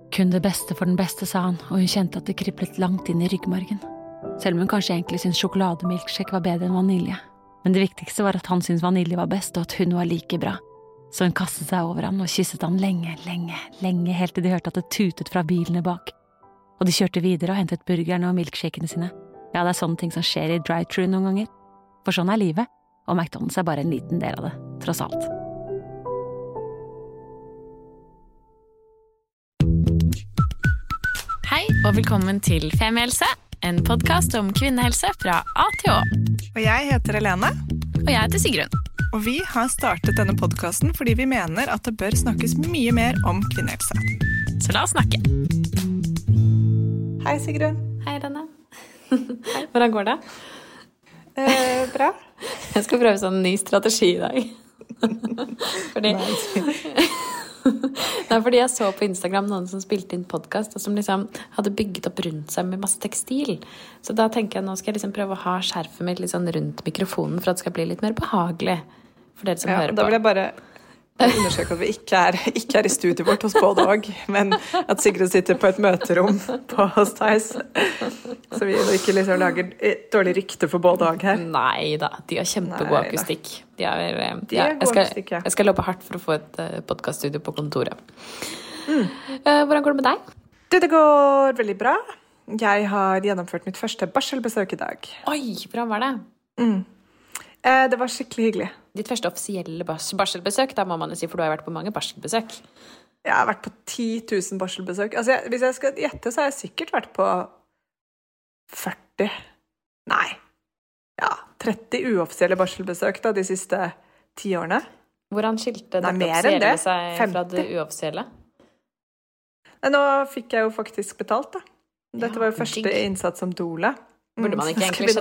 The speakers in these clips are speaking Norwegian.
Kun det beste for den beste, sa han, og hun kjente at det kriblet langt inn i ryggmargen. Selv om hun kanskje egentlig syntes sjokolademilkshake var bedre enn vanilje. Men det viktigste var at han syntes vanilje var best, og at hun var like bra. Så hun kastet seg over han og kysset han lenge, helt til de hørte at det tutet fra bilene bak. Og de kjørte videre og hentet burgerne og milkshakene sine. Ja, det sånne ting som skjer i drive-thru noen ganger. For sånn livet, og McDonald's bare en liten del av det, tross alt. Hei, og velkommen til Femihelse, en podcast om kvinnehelse fra A til Å. Og jeg heter Helene. Og jeg heter Sigrun. Og vi har startet denne podcasten fordi vi mener at det bør snakkes mye mer om kvinnehelse. Så la oss snakke. Hei, Sigrun. Hei, Helene. Hvordan går det? Bra. Jeg skal prøve sånn ny strategi i dag. Fordi jeg så på Instagram noen som spilte inn podcast, og som liksom hadde bygget opp rundt seg med masse tekstil. Så da tenker jeg, nå skal jeg liksom prøve å ha skjerfet mitt litt sånn rundt mikrofonen, for at det skal bli litt mer behagelig for dere som hører på. Da vil jeg bare undersøke at vi ikke er i studiet vårt hos både og, men at Sigrid sitter på et møterom på hos Theis. Så vi ikke liksom lager et dårlig rykte for både og her. Nei da, de har kjempegod akustikk. Jeg skal lobbe hardt for å få et podcaststudio på kontoret. Hvordan går det med deg? Det går veldig bra. Jeg har gjennomført mitt første barselbesøk i dag. Oi, hvordan var det? Det var skikkelig hyggelig. Ditt første offisielle barselbesøk, da må man jo si, for du har vært på mange barselbesøk. Jeg har vært på 10 000 barselbesøk. Altså, hvis jeg skal gjette, så har jeg sikkert vært på 40. Nei. Ja, 30 uoffisielle barselbesøk da, de siste 10 årene. Hvordan skilte det offisielle seg 50. Fra det uoffisielle? Nå fikk jeg jo faktisk betalt, da. Dette var jo første innsats som doula. Burde man ikke egentlig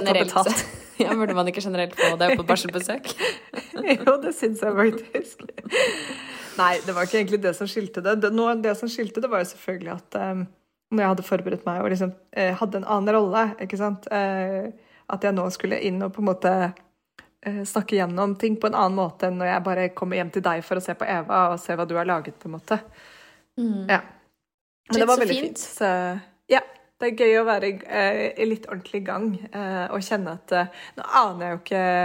generelt få det på barselbesøk? Jo, det synes jeg faktisk. Nei, det var ikke egentlig det som skilte det. Det som skilte det var jo selvfølgelig at når jeg hadde forberedt meg og liksom hadde en annen rolle, ikke sant? At jeg nå skulle inn og på en måte snakke gjennom ting på en annen måte enn når jeg bare kommer hjem til deg for å se på Eva og se hva du har laget, på en måte. Ja. Men det var veldig fint. Så, ja. Det er gøy å være i litt ordentlig gang og kjenne at nå aner jeg jo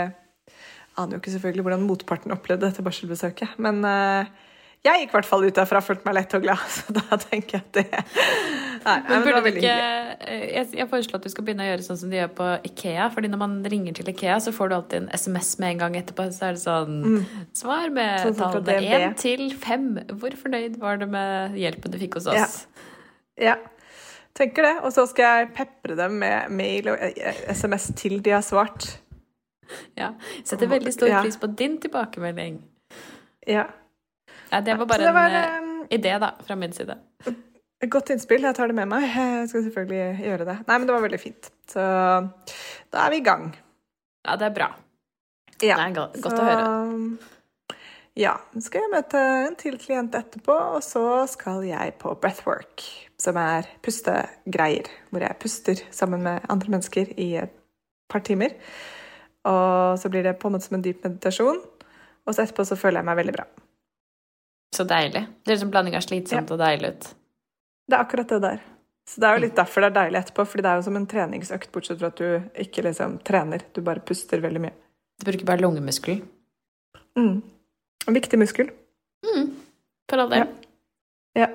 ikke selvfølgelig hvordan motparten opplevde dette barselbesøket, men jeg gikk i hvert fall ut derfra og følte meg lett og glad, så da tenker jeg at det men det var veldig hyggelig. Jeg foreslår at du skal begynne å gjøre sånn som de gjør på IKEA, fordi når man ringer til IKEA så får du alltid en SMS med en gang etterpå, så er det sånn svar med tallene 1 til 5. Hvor fornøyd var du med hjelpen du fikk hos oss? Ja. Tenker det, og så skal jeg peppre dem med mail og SMS til de har svart. Ja, setter veldig stor pris på din tilbakemelding. Ja, det var bare en idé da, fra min side. Et godt innspill, jeg tar det med meg. Jeg skal selvfølgelig gjøre det. Nei, men det var veldig fint. Så da er vi i gang. Ja, det er bra. Ja. Det er godt å høre. Ja, så skal jeg møte en til klient etterpå, og så skal jeg på breathwork, som er pustegreier, hvor jeg puster sammen med andre mennesker i et par timer. Og så blir det på en måte som en dyp meditasjon, og så etterpå så føler jeg meg veldig bra. Så deilig. Det er som blanding av slitsomt og deilig ut. Det er akkurat det der. Så det er jo litt derfor det er deilig etterpå, fordi det er jo som en treningsøkt, bortsett fra at du ikke liksom trener, du bare puster veldig mye. Du bruker bare lungemuskel. En viktig muskel. For all del. Ja.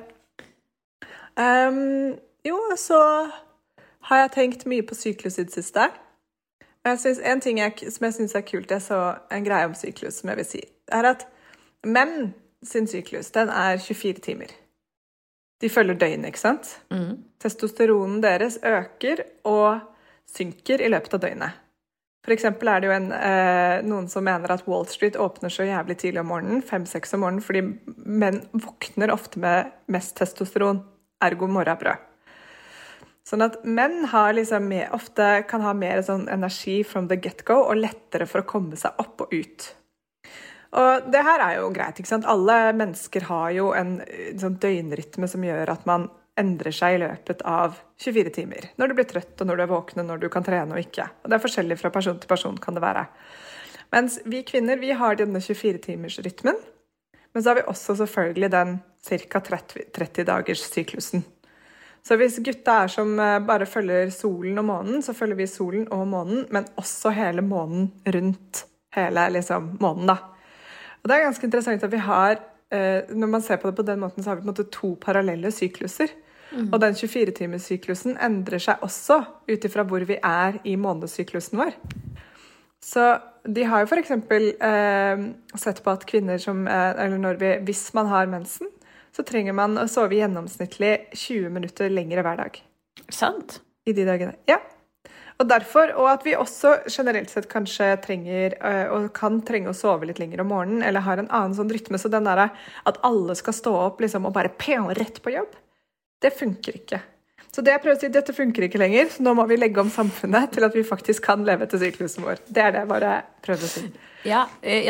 Jo, så har jeg tenkt mye på syklus i det siste. Jeg synes en ting som jeg synes er kult, jeg så en greie om syklus, som jeg vil si, er at menn sin syklus, den er 24 timer. De følger døgnet, ikke sant? Testosteronen deres øker og synker i løpet av døgnet. For eksempel er det jo noen som mener at Wall Street åpner så jævlig tidlig om morgenen, 5-6 om morgenen, fordi menn våkner ofte med mest testosteron, ergo morgenbrød. Sånn at menn har liksom ofte kan ha mer sånn energi from the get-go, og lettere for å komme seg opp og ut. Og det her er jo greit, ikke sant? Alle mennesker har jo en sånn døgnrytme som gjør at man endrer seg i løpet av 24 timer. Når du blir trøtt, og når du er våken, og når du kan trene og ikke. Og det er forskjellig fra person til person, kan det være. Mens vi kvinner, vi har denne 24-timers rytmen. Men så har vi også selvfølgelig den cirka 30 dagers syklusen. Så hvis gutta som bare følger solen og månen, så følger vi solen og månen, men også hele månen rundt hele liksom, månen da. Og det ganske interessant at vi har, når man ser på det på den måten, så har vi på en måte 2 parallelle sykluser. Og den 24-timers-syklusen endrer seg også utifra hvor vi i månedssyklusen vår. Så de har jo for eksempel sett på at kvinner som, eller hvis man har mensen, så trenger man å sove gjennomsnittlig 20 minutter lengre hver dag. Sant? I de dagene. Ja. Og derfor, og at vi også generelt sett kanskje trenger, og kan trenge å sove litt lenger om morgenen, eller har en annen sånn rytme, så den der at alle skal stå opp liksom, og bare rett på jobb, det funker ikke. Så det jeg prøver å si, dette funker ikke lenger, så nå må vi legge om samfunnet til at vi faktisk kan leve etter syklusen vår. Det det jeg bare prøver å si. Ja,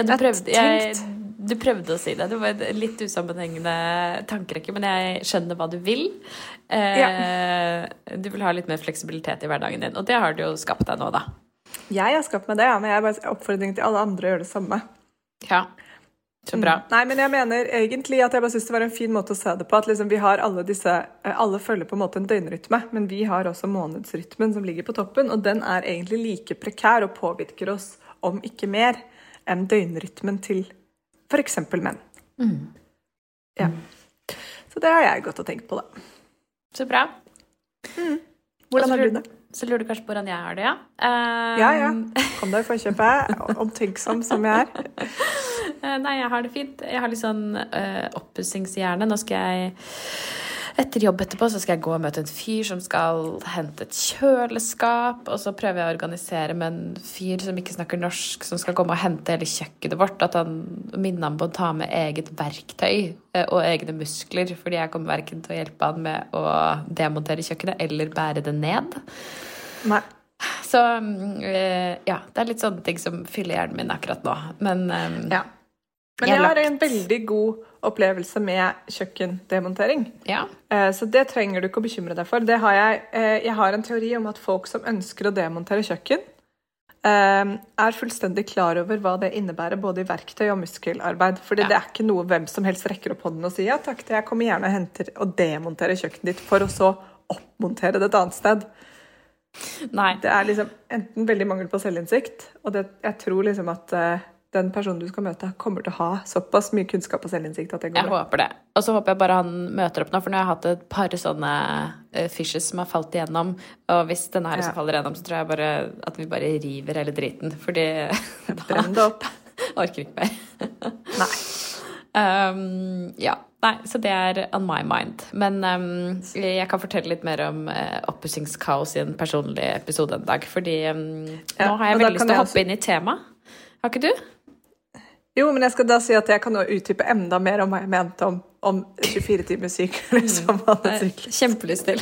du prøvde å si det. Det var et litt usammenhengende tankerekke, men jeg skjønner hva du vil. Du vil ha litt mer fleksibilitet i hverdagen din, og det har du jo skapt deg nå, da. Jeg har skapt meg det, men jeg bare oppfordring til alle andre å gjøre det samme. Ja, så bra. Nei, men jeg mener egentlig at jeg bare synes det var en fin måte å se det på, at liksom vi har alle følger på en måte en døgnrytme, men vi har også månedsrytmen som ligger på toppen, og den egentlig like prekær og påvirker oss, om ikke mer, enn døgnrytmen til for eksempel menn. Ja. Så det har jeg gått og tenkt på, da. Så bra. Hvordan har du det? Så lurer du kanskje på hvordan jeg har det, ja? Ja. Kom deg i forkjøpet, omtenksom som jeg Nei, jeg har det fint. Jeg har litt sånn oppussingshjerne. Nå skal jeg, etter jobb etterpå, så skal jeg gå og møte en fyr som skal hente et kjøleskap, og så prøver jeg å organisere med en fyr som ikke snakker norsk, som skal komme og hente hele kjøkkenet vårt, at han minner ham på å ta med eget verktøy og egne muskler, fordi jeg kommer hverken til å hjelpe han med å demontere kjøkkenet eller bære det ned. Nei. Så ja, det litt sånne ting som fyller hjernen min akkurat nå. Men ja. Men jeg har en veldig god opplevelse med kjøkkendemontering. Ja. Så det trenger du ikke å bekymre deg for. Det har jeg har en teori om at folk som ønsker å demontere kjøkken, fullstendig klar over hva det innebærer, både i verktøy og muskelarbeid. Fordi det ikke noe hvem som helst rekker opp hånden og sier, ja takk, jeg kommer gjerne og henter og demonterer kjøkkenet ditt, for å så oppmontere det et annet sted. Nei. Det liksom enten veldig mangel på selvinnsikt, og jeg tror liksom at den personen du skal møte kommer til å ha såpass mye kunnskap og selvinnsikt at det går bra. Jeg håper det. Og så håper jeg bare han møter opp nå, for nå har jeg hatt et par sånne fishes som har falt igjennom, og hvis denne her som faller igjennom, så tror jeg bare at vi bare river hele driten, fordi brenn det opp. Orker ikke mer. Nei. Ja, nei, så det on my mind. Men jeg kan fortelle litt mer om oppussingskaos i en personlig episode en dag, fordi nå har jeg veldig lyst til å hoppe inn i tema. Har ikke du? Jo, men jeg skal da si at jeg kan nå utdype enda mer om hva jeg mente om 24 timers syklus som månedssyklus. Kjempelyst til.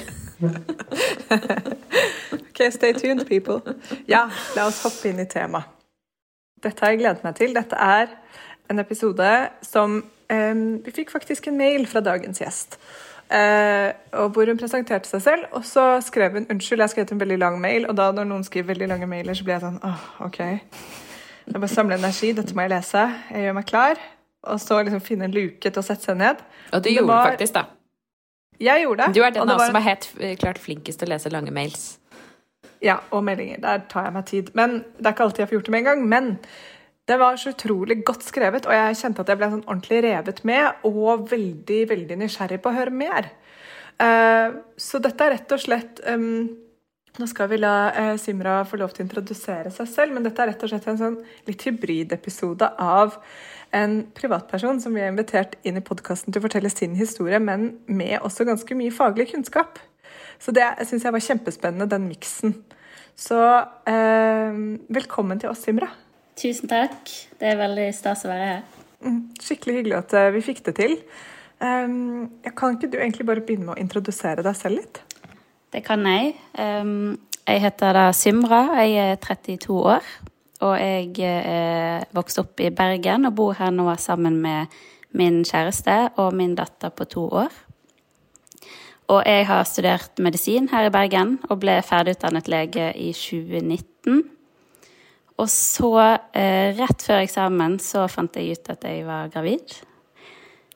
Ok, stay tuned, people. Ja, la oss hoppe inn i tema. Dette har jeg gledet meg til. Dette en episode som vi fikk faktisk en mail fra dagens gjest. Og hvor hun presenterte seg selv, og så skrev hun, unnskyld, jeg skrev en veldig lang mail, og da når noen skriver veldig lange mailer, så blir jeg sånn, ok. Jeg bare samler energi, dette må jeg lese. Jeg gjør meg klar, og så liksom finne en luke til å sette seg ned. Og du gjorde det faktisk da. Jeg gjorde det. Du den som er helt klart flinkest til å lese lange mails. Ja, og meldinger. Der tar jeg meg tid. Men det ikke alltid jeg får gjort det med en gang. Men det var så utrolig godt skrevet, og jeg kjente at jeg ble sånn ordentlig revet med, og veldig, veldig nysgjerrig på å høre mer. Så dette rett og slett... Nå skal vi la Simra få lov til å introdusere seg selv, men dette rett og slett en sånn litt hybridepisode av en privatperson som vi har invitert inn i podcasten til å fortelle sin historie, men med også ganske mye faglig kunnskap. Så det synes jeg var kjempespennende, den miksen. Så velkommen til oss, Simra. Tusen takk. Det veldig stas å være her. Skikkelig hyggelig at vi fikk det til. Kan ikke du egentlig bare begynne med å introdusere deg selv litt? Det kan jeg. Jeg heter da Simra, jeg 32 år, og jeg vokste opp i Bergen og bor her nå sammen med min kjæreste og min datter på 2 år. Og jeg har studert medisin her i Bergen og ble ferdigutdannet lege i 2019. Og så, rett før eksamen, så fant jeg ut at jeg var gravid.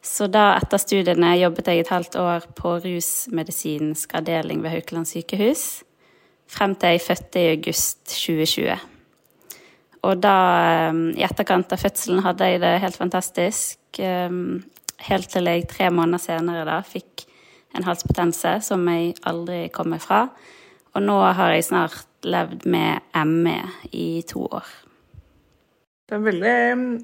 Så da etter studiene jobbet jeg et halvt år på rusmedisinsk avdeling ved Haukeland sykehus, frem til jeg fødte i august 2020. Og da, i etterkant av fødselen, hadde jeg det helt fantastisk. Helt til jeg 3 måneder senere da, fikk en halsbetennelse som jeg aldri kom meg fra. Og nå har jeg snart levd med ME i 2 år. Det veldig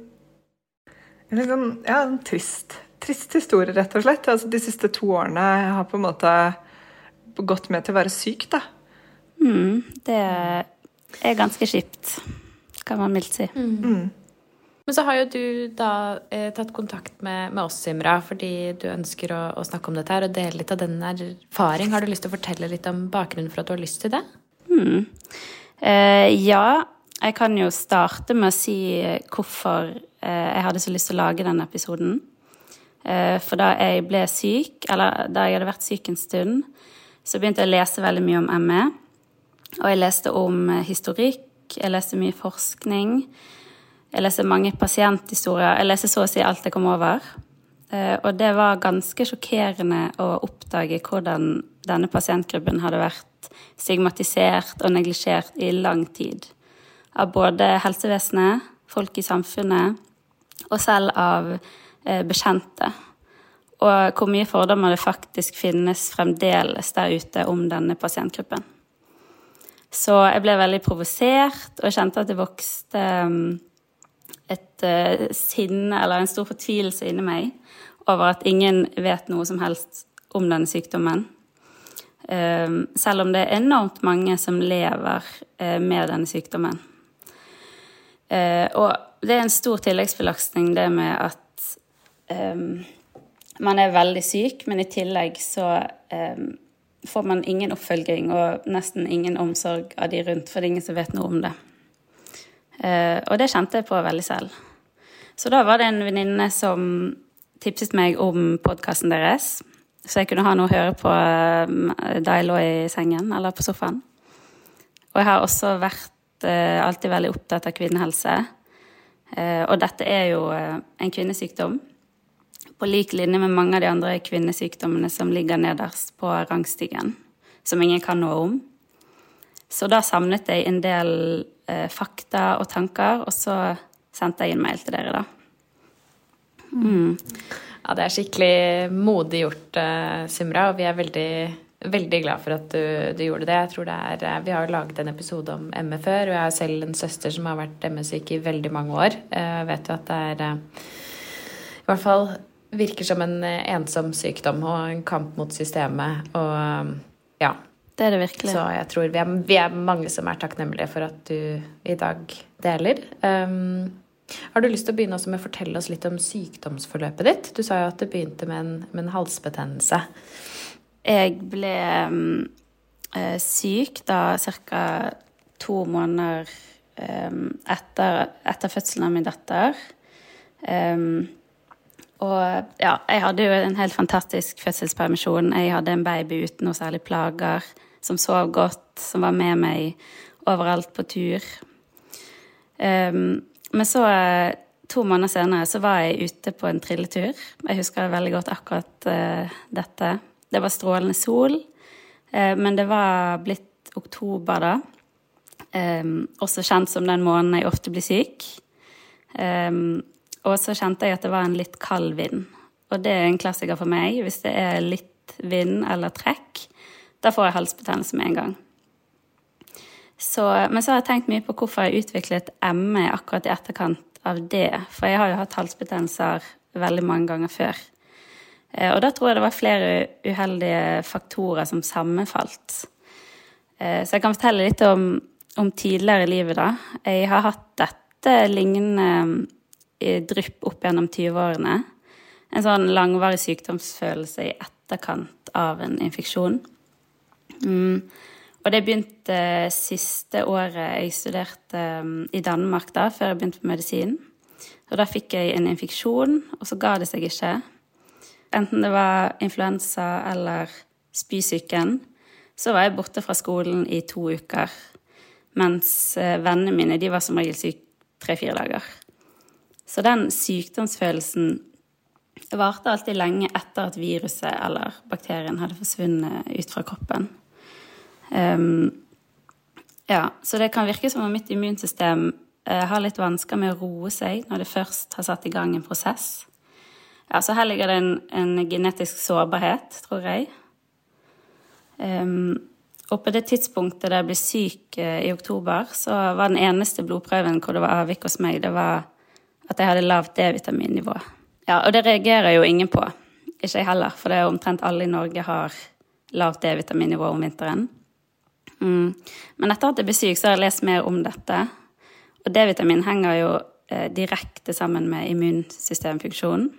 en trist historie, rett og slett. Altså, de siste 2 årene har på en måte gått med til å være syk, da. Det er ganske kjipt, kan man mildt si. Men så har jo du da tatt kontakt med oss, Simra, fordi du ønsker å snakke om dette her og dele litt av den erfaring. Har du lyst til å fortelle litt om bakgrunnen for at du har lyst til det? Ja, jeg kan jo starte med å si hvorfor jeg hadde så lyst til å lage denne episoden. For da jeg ble syk, eller da jeg hadde vært syk en stund, så begynte jeg å lese veldig mye om ME. Og jeg leste om historikk, jeg leste mye forskning, jeg leste mange pasienthistorier, jeg leste så å si alt jeg kom over. Og det var ganske sjokkerende å oppdage hvordan denne pasientgruppen hadde vært stigmatisert og neglisjert i lang tid. Av både helsevesenet, folk i samfunnet, og selv av bekjente. Og hvor mye fordommer det faktisk finnes fremdeles der ute om denne pasientgruppen. Så jeg ble veldig provosert, og kjente at det vokste et sinne eller en stor fortvilelse inni meg over at ingen vet noe som helst om denne sykdommen. Selv om det er enormt mange som lever med denne sykdommen. Og det er en stor tilleggsbelastning det med at man er veldig syk, men i tillegg så får man ingen oppfølging og nesten ingen omsorg av de rundt, for det er ingen som vet noe om det. Og det kjente jeg på veldig selv. Så da var det en venninne som tipset meg om podcasten deres, så jeg kunne ha noe å høre på da jeg lå i sengen eller på sofaen. Og jeg har også vært alltid veldig opptatt av kvinnehelse. Og dette er jo en kvinnesykdom, på lik linje med mange av de andre kvinnesykdommene som ligger nederst på rangstigen, som ingen kan noe om. Så da samlet jeg en del fakta og tanker, og så sendte jeg en mail til dere da. Ja, det er skikkelig modig gjort, Simra, og vi er veldig, veldig glad for at du gjorde det. Jeg tror vi har jo laget en episode om ME før, og jeg har selv en søster som har vært ME-syk i veldig mange år. Jeg vet jo at det er i hvert fall virker som en ensom sykdom og en kamp mot systemet, og ja. Det er det virkelig. Så jeg tror vi er mange som er takknemlige for at du i dag deler. Har du lyst til å begynne også med å fortelle oss litt om sykdomsforløpet ditt? Du sa jo at det begynte med en halsbetennelse. Jeg ble syk da cirka 2 måneder etter fødselen av min datter. Og ja, jeg hadde jo en helt fantastisk fødselspermisjon. Jeg hadde en baby uten noe særlig plager, som sov godt, som var med meg overalt på tur. Men så 2 måneder senere så var jeg ute på en trilletur. Jeg husker veldig godt akkurat dette. Det var strålende sol, men det var blitt oktober da. Også kjent som den måneden jeg ofte blir syk. Og så kjente jeg at det var en litt kald vind. Og det er en klassiker for meg. Hvis det er litt vind eller trekk, da får jeg halsbetennelse med en gang. Men så har jeg tenkt mye på hvorfor jeg utviklet ME akkurat i etterkant av det. For jeg har jo hatt halsbetennelser veldig mange ganger før. Og da tror jeg det var flere uheldige faktorer som sammenfalt. Så jeg kan fortelle litt om tidligere i livet da. Jeg har hatt dette lignende drypp opp gjennom 20-årene. En sånn langvarig sykdomsfølelse i etterkant av en infeksjon. Og det begynte siste året jeg studerte i Danmark da, før jeg begynte på medisin. Og da fikk jeg en infeksjon, og så ga det seg ikke. Enten det var influensa eller spysyken, så var jeg borte fra skolen i 2 uker. Mens vennene mine, de var som regel syk 3-4 dager. Så den sykdomsfølelsen Det varte alltid lenge etter at viruset eller bakterien hadde forsvunnet ut fra kroppen. Så det kan virke som om mitt immunsystem har litt vansker med å roe seg når det først har satt i gang en prosess. Ja, så her ligger det en genetisk sårbarhet, tror jeg. Og på det tidspunktet da jeg ble syk i oktober, så var den eneste blodprøven hvor det var avvik hos meg, det var at jeg hadde lavt D-vitaminnivå. Ja, og det reagerer jo ingen på. Ikke jeg heller, for det er omtrent alle i Norge har lavt D-vitaminnivå om vinteren. Men etter at jeg ble syk, så har jeg lest mer om dette. Og D-vitamin henger jo direkte sammen med immunsystemfunksjonen.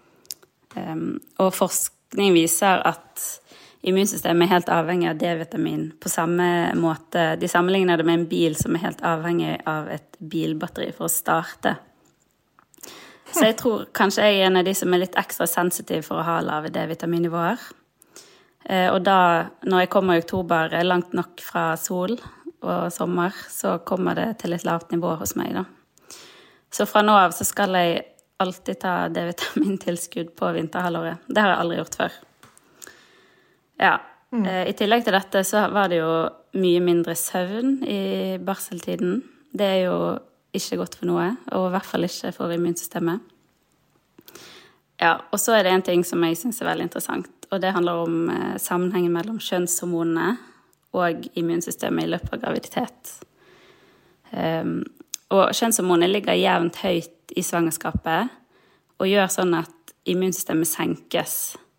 Og forskning viser at immunsystemet er helt avhengig av D-vitamin på samme måte. De sammenligner det med en bil som er helt avhengig av et bilbatteri for å starte. Så jeg tror kanskje jeg er en av de som er litt ekstra sensitiv for å ha lave D-vitaminnivåer. Og da, når jeg kommer i oktober, langt nok fra sol og sommer, så kommer det til et lavt nivå hos meg da. Så fra nå av så skal jeg alltid ta D-vitamintilskudd på vinterhalvåret. Det har jeg aldri gjort før. Ja, i tillegg til dette så var det jo mye mindre søvn i barseltiden. Det er jo ikke godt for noe, og i hvert fall ikke for immunsystemet. Ja, og så er det en ting som jeg synes er veldig interessant, og det handler om sammenhengen mellom kjønnshormonene og immunsystemet i løpet av graviditet. Og kjønnshormonene ligger jevnt høyt i svangerskapet, og gjør sånn at immunsystemet senkes.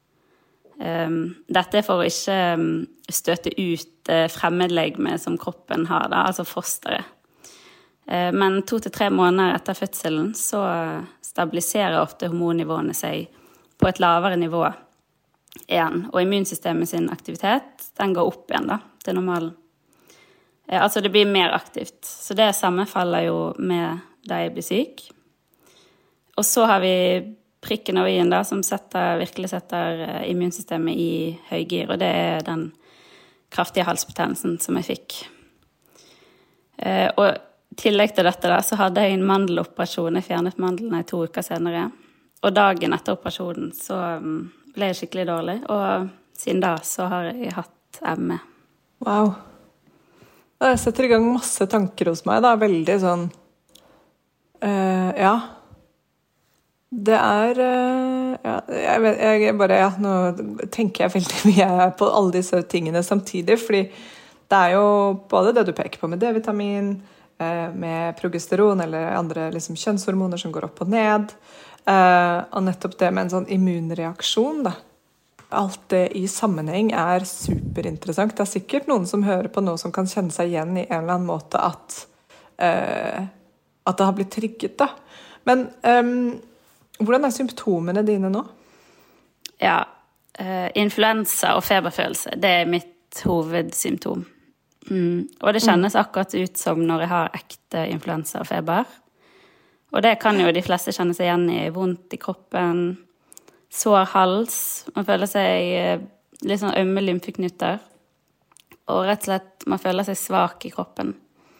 Dette er for å ikke støte ut fremmedlegeme som kroppen har, da, altså fosteret. Men 2 til 3 måneder etter fødselen så stabiliserer ofte hormonnivåene seg på et lavere nivå igjen, og immunsystemet sin aktivitet, den går opp igjen da, til normalen. Altså det blir mer aktivt, så det sammenfaller jo med da jeg blir syk. Og så har vi prikken over i-en da, som virkelig setter immunsystemet i høygir, og det er den kraftige halsbetennelsen som jeg fikk. Og i tillegg til dette da, så hadde jeg en mandeloperasjon. Jeg fjernet mandelene 2 uker senere. Og dagen etter operasjonen så ble jeg skikkelig dårlig, og siden da så har jeg hatt ME. Wow. Det setter i gang masse tanker hos meg da, veldig sånn, ja. Det nå tenker jeg veldig mye på alle disse tingene samtidig, fordi det er jo både det du peker på med D-vitamin, med progesteron eller andre liksom, kjønnshormoner som går opp og ned, og nettopp det med en sånn immunreaksjon da. Alt det i sammenheng er superinteressant. Det er sikkert noen som hører på noe som kan kjenne seg igjen i en eller annen måte at det har blitt trigget da. Men hvordan er symptomene dine nå? Ja, influensa og feberfølelse, det er mitt hovedsymptom. Og det kjennes akkurat ut som når jeg har ekte influensa og feber. Og det kan jo de fleste kjenne seg igjen i, vondt i kroppen, sår hals, man føler seg litt sånn ømme lymfeknuter, og rett og slett man føler seg svak i kroppen.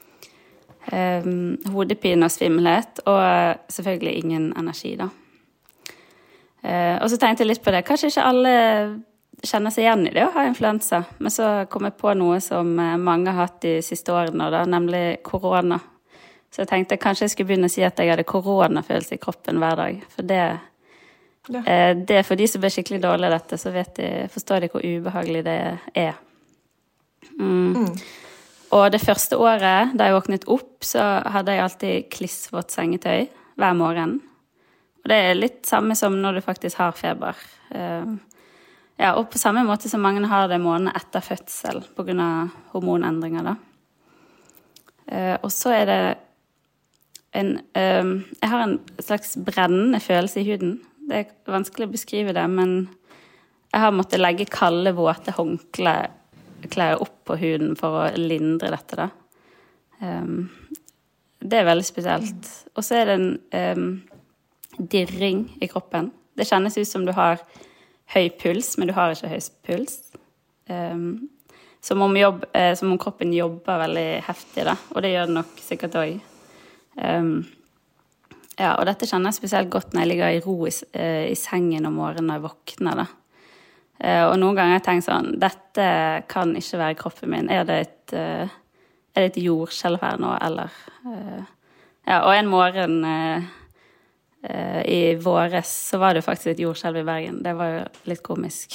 Hodepine og svimmelhet, og selvfølgelig ingen energi da. Og så tenkte jeg litt på det, kanskje ikke alle kjenner seg igjen i det å ha influensa, men så kom jeg på noe som mange har hatt de siste årene, da, nemlig korona. Så jeg tenkte kanskje jeg skulle begynne å si at jeg hadde koronafølelse i kroppen hver dag, for det er for de som blir skikkelig dårlig av dette, så forstår de hvor ubehagelig det er. Og det første året, da jeg våknet opp, så hadde jeg alltid klissvått sengetøy hver morgen. Og det er litt samme som når du faktisk har feber. Ja, og på samme måte som mange har det måneden etter fødsel, på grunn av hormonendringer da. Og så er det jeg har en slags brennende følelse i huden. Det er vanskelig å beskrive det, men jeg har måttet legge kalde, våte håndklær opp på huden for å lindre dette da. Det er veldig spesielt. Og så er det en dirring i kroppen. Det kjennes ut som du har høy puls, men du har ikke høy puls. Som om kroppen jobber veldig heftig da, og det gjør det nok sikkert også. Ja, og dette kjenner jeg spesielt godt når jeg ligger i ro i sengen om morgenen når jeg våkner da. Og noen ganger har jeg tenkt sånn, dette kan ikke være kroppen min. Er det et jordskjelv her nå, eller? Ja, og en morgen i våres så var det faktisk et jordskjelv i Bergen. Det var jo litt komisk.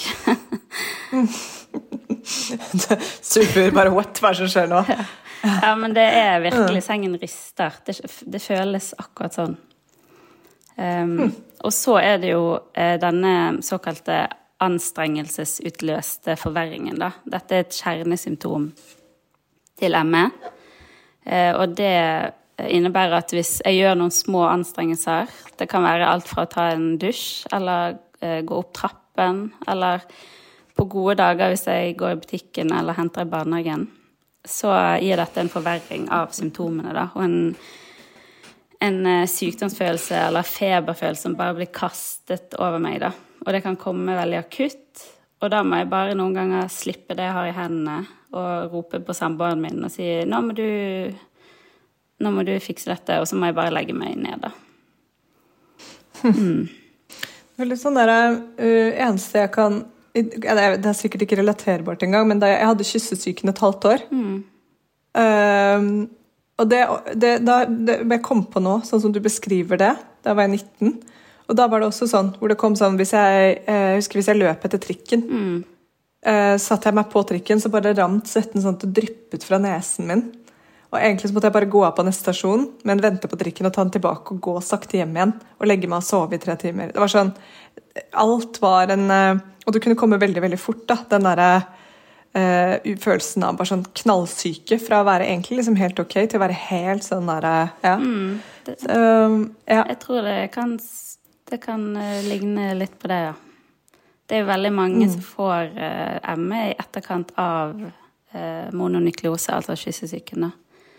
Super, bare what, hva som skjer nå? Ja, men det er virkelig, sengen rister. Det føles akkurat sånn. Og så er det jo denne såkalte anstrengelsesutløste forverringen da. Dette er et kjernesymptom til ME. Og det innebærer at hvis jeg gjør noen små anstrengelser, det kan være alt fra å ta en dusj, eller gå opp trappen, eller på gode dager hvis jeg går i butikken eller henter i barnehagen, så gir dette en forverring av symptomene da, og en sykdomsfølelse eller feberfølelse som bare blir kastet over meg da. Og det kan komme veldig akutt, og da må jeg bare noen ganger slippe det jeg har i hendene og rope på samboeren min og si, nå må du fikse dette, og så må jeg bare legge meg ned da. Det er litt sånn der, eneste jeg kan, det er sikkert ikke relaterbart en gang, men da jeg hadde kyssesyken et halvt år, og jeg kom på nå, sånn som du beskriver det, da var jeg 19, og da var det også sånn, hvor det kom sånn, hvis jeg løp etter trikken, satte jeg meg på trikken, så bare rant svetten sånn at det dryppet fra nesen min. Og egentlig så måtte jeg bare gå av på neste stasjon, men vente på trikken og ta den tilbake og gå sakte hjem igjen, og legge meg og sove i 3 timer. Det var sånn, alt var og det kunne komme veldig, veldig fort da, den der følelsen av bare sånn knallsyke, fra å være egentlig liksom helt ok, til å være helt sånn der, ja. Jeg tror det kan ligne litt på det, ja. Det er jo veldig mange som får ME i etterkant av mononukleose, altså kyssesyken da.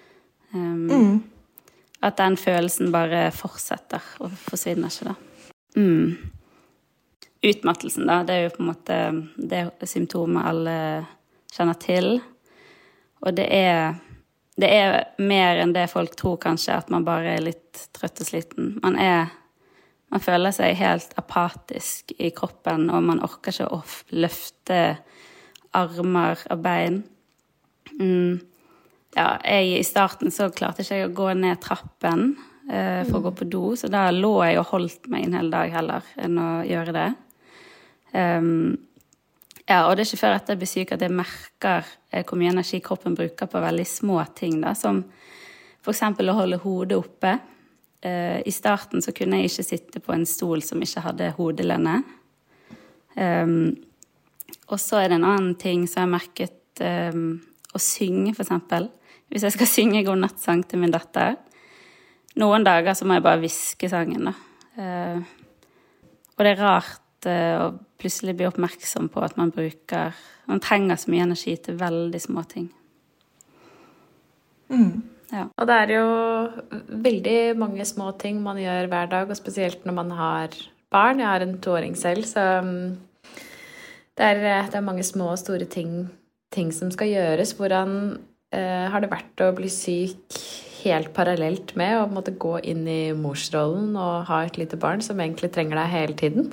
At den følelsen bare fortsetter og forsvinner ikke da. Utmattelsen da, det er jo på en måte det symptomet alle kjenner til, og det er mer enn det folk tror kanskje, at man bare er litt trøtt og sliten. Man føler seg helt apatisk i kroppen, og man orker ikke å løfte armer og bein. Ja, I starten så klarte ikke jeg å gå ned trappen for å gå på do, så da lå jeg og holdt meg en hel dag heller enn å gjøre det. Ja, og det er ikke før etter jeg blir syk at jeg merker hvor mye energi kroppen bruker på veldig små ting da, som for eksempel å holde hodet oppe. I starten så kunne jeg ikke sitte på en stol som ikke hadde hodelene. Og så er det en annen ting som jeg merket å synge for eksempel. Hvis jeg skal synge god nattsang til min datter, noen dager så må jeg bare viske sangen da. Og det er rart å plutselig bli oppmerksom på at man trenger så mye energi til veldig små ting. Ja. Og det er jo veldig mange små ting man gjør hver dag, og spesielt når man har barn. Jeg har en 2-åring selv, så det er mange små og store ting som skal gjøres. Hvordan har det vært å bli syk helt parallelt med å måtte gå inn i morsrollen og ha et lite barn som egentlig trenger deg hele tiden?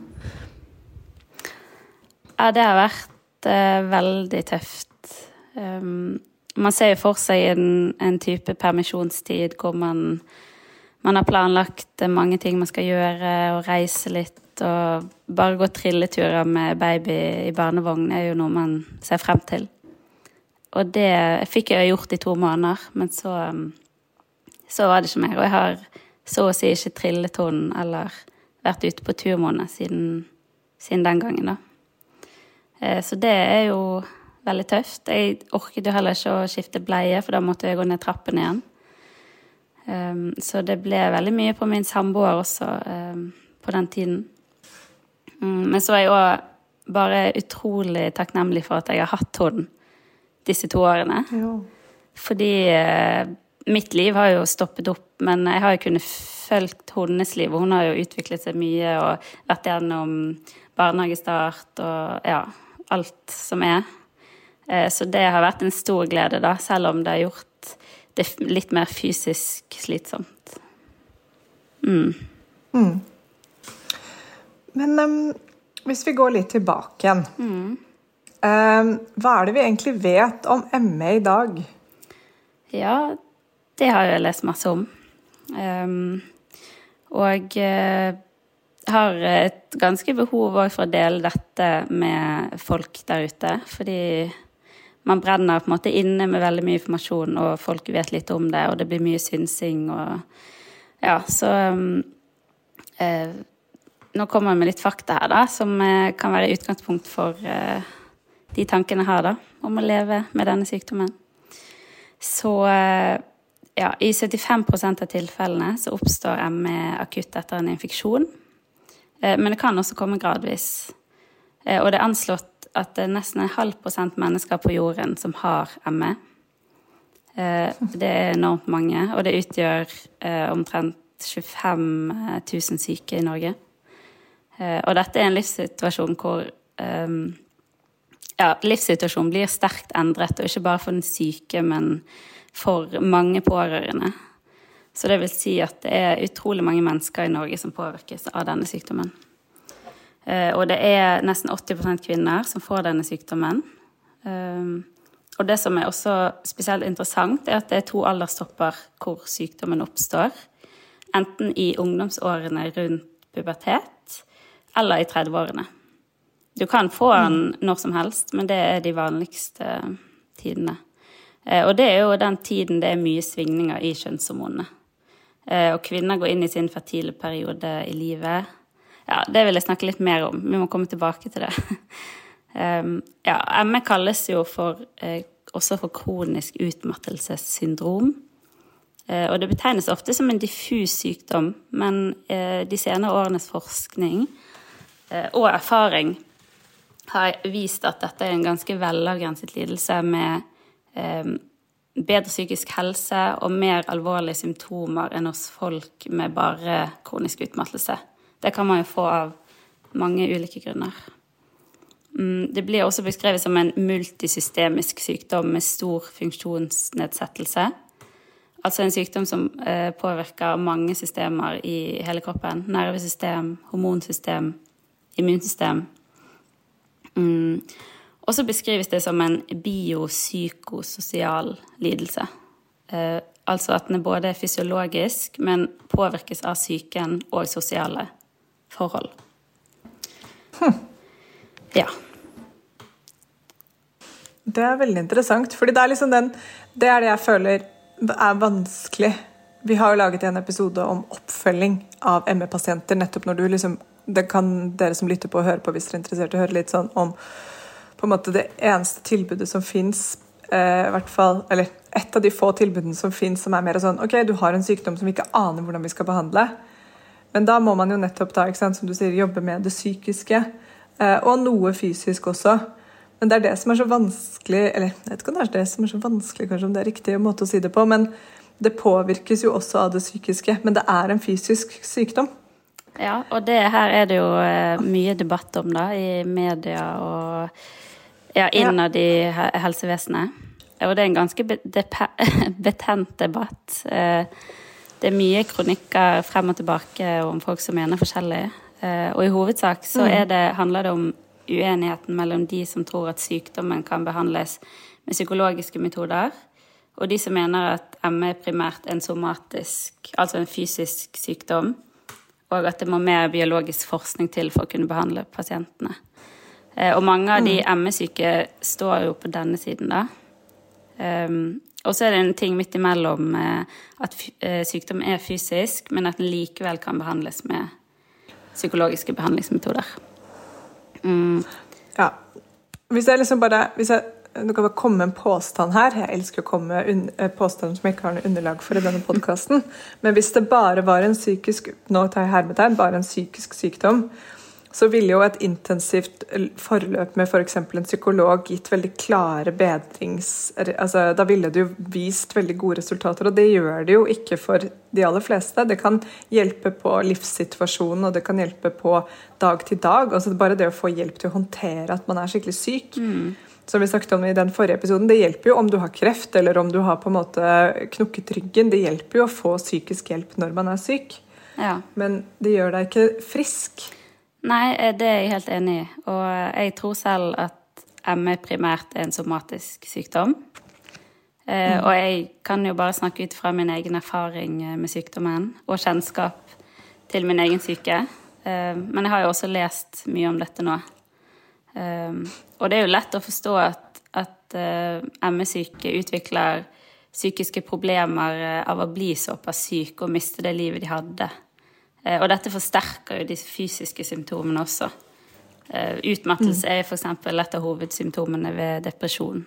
Ja, det har vært veldig tøft. Man ser jo for seg en type permisjonstid hvor man har planlagt mange ting man skal gjøre, og reise litt, og bare gå trilleturer med baby i barnevogn er jo noe man ser frem til. Og det fikk jeg gjort i 2 måneder, men så var det ikke mer. Og jeg har så å si ikke trillet henne eller vært ute på turmåned siden den gangen da. Så det er jo veldig tøft. Jeg orket jo heller ikke å skifte bleie, for da måtte jeg gå ned trappen igjen. Så det ble veldig mye på min samboer også på den tiden. Men så er jeg også bare utrolig takknemlig for at jeg har hatt henne disse 2 årene. Jo. Fordi mitt liv har jo stoppet opp, men jeg har jo kunnet følge hennes liv, og hun har jo utviklet seg mye og vært gjennom barnehagestart og ja, alt som er. Så det har vært en stor glede da, selv om det har gjort det litt mer fysisk slitsomt. Men hvis vi går litt tilbake igjen, hva det vi egentlig vet om ME i dag? Ja, det har jeg lest masse om. Og har et ganske behov for å dele dette med folk der ute, fordi man brenner på en måte inne med veldig mye informasjon, og folk vet litt om det, og det blir mye synsing, og ja, så nå kommer jeg med litt fakta her da, som kan være utgangspunkt for de tankene jeg har da, om å leve med denne sykdommen. Så ja, i 75% av tilfellene så oppstår ME akutt etter en infeksjon, men det kan også komme gradvis. Og det anslått at det nesten 0,5% mennesker på jorden som har ME. Det enormt mange, og det utgjør omtrent 25 000 syke i Norge. Og dette en livssituasjon hvor livssituasjonen blir sterkt endret, og ikke bare for den syke, men for mange pårørende. Så det vil si at det utrolig mange mennesker i Norge som påvirkes av denne sykdommen. Og det nesten 80% kvinner som får denne sykdommen. Og det som også spesielt interessant at det 2 alderstopper hvor sykdommen oppstår, enten i ungdomsårene rundt pubertet, eller i 30-årene. Du kan få den når som helst, men det de vanligste tidene. Og det jo den tiden det mye svingninger i kjønnshormonene. Og kvinner går inn i sin fertile periode i livet. Ja, det vil jeg snakke litt mer om. Vi må komme tilbake til det. ME kalles jo også for kronisk utmattelsessyndrom. Og det betegnes ofte som en diffus sykdom, men de senere årenes forskning og erfaring har vist at dette en ganske velavgrenset lidelse med bedre psykisk helse og mer alvorlige symptomer enn hos folk med bare kronisk utmattelse. Det kan man jo få av mange ulike grunner. Det blir også beskrevet som en multisystemisk sykdom med stor funksjonsnedsettelse. Altså en sykdom som påvirker mange systemer i hele kroppen. Nervesystem, hormonsystem, immunsystem. Og så beskrives det som en biopsykososial lidelse. Altså at den både fysiologisk, men påvirkes av psyken og sosiale forhold. Ja. Det veldig interessant, fordi det liksom det det jeg føler vanskelig. Vi har jo laget en episode om oppfølging av ME-pasienter, nettopp når du det kan dere som lytter på og hører på hvis dere er interessert å høre litt sånn om på en måte det eneste tilbudet som finnes, i hvert fall, eller et av de få tilbudene som finnes, som mer sånn, ok, du har en sykdom som vi ikke aner hvordan vi skal behandle, men da må man jo nettopp da, ikke sant, som du sier, jobbe med det psykiske, og noe fysisk også. Men det det som så vanskelig, eller jeg vet ikke om det det som så vanskelig, kanskje om det riktig måte å si det på, men det påvirkes jo også av det psykiske, men det en fysisk sykdom. Ja, og det her det jo mye debatt om da, i media og innad i helsevesenet. Og det en ganske betent debatt. Det mye kronikker frem og tilbake om folk som mener forskjellig. Og i hovedsak så handler det om uenigheten mellom de som tror at sykdommen kan behandles med psykologiske metoder, og de som mener at ME primært en somatisk, altså en fysisk sykdom, og at det må mer biologisk forskning til for å kunne behandle pasientene. Og mange av de ME-syke står jo på denne siden da. Og så det en ting midt imellom at sykdom fysisk, men at den likevel kan behandles med psykologiske behandlingsmetoder. Ja, hvis jeg nå kan bare komme en påstand her, jeg elsker å komme med påstander som jeg ikke har noe underlag for i denne podcasten, men hvis det bare var en psykisk, nå tar jeg hermetegn, bare en psykisk sykdom, så ville jo et intensivt forløp med for eksempel en psykolog gitt veldig klare altså da ville det jo vist veldig gode resultater, og det gjør det jo ikke for de aller fleste. Det kan hjelpe på livssituasjonen, og det kan hjelpe på dag til dag, altså bare det å få hjelp til å håndtere at man skikkelig syk. Som vi snakket om i den forrige episoden, det hjelper jo om du har kreft, eller om du har på en måte knukket ryggen, det hjelper jo å få psykisk hjelp når man syk. Ja. Men det gjør deg ikke frisk. Nei, det er jeg helt enig i. Og jeg tror selv at ME primært er en somatisk sykdom. Og jeg kan jo bare snakke ut fra min egen erfaring med sykdommen og kjennskap til min egen syke. Men jeg har jo også lest mye om dette nå. Og det er jo lett å forstå at ME-syke utvikler psykiske problemer av å bli såpass syk og miste det livet de hadde. Og dette forsterker jo de fysiske symptomene også. Utmattelse er for eksempel et av hovedsymptomene ved depresjon.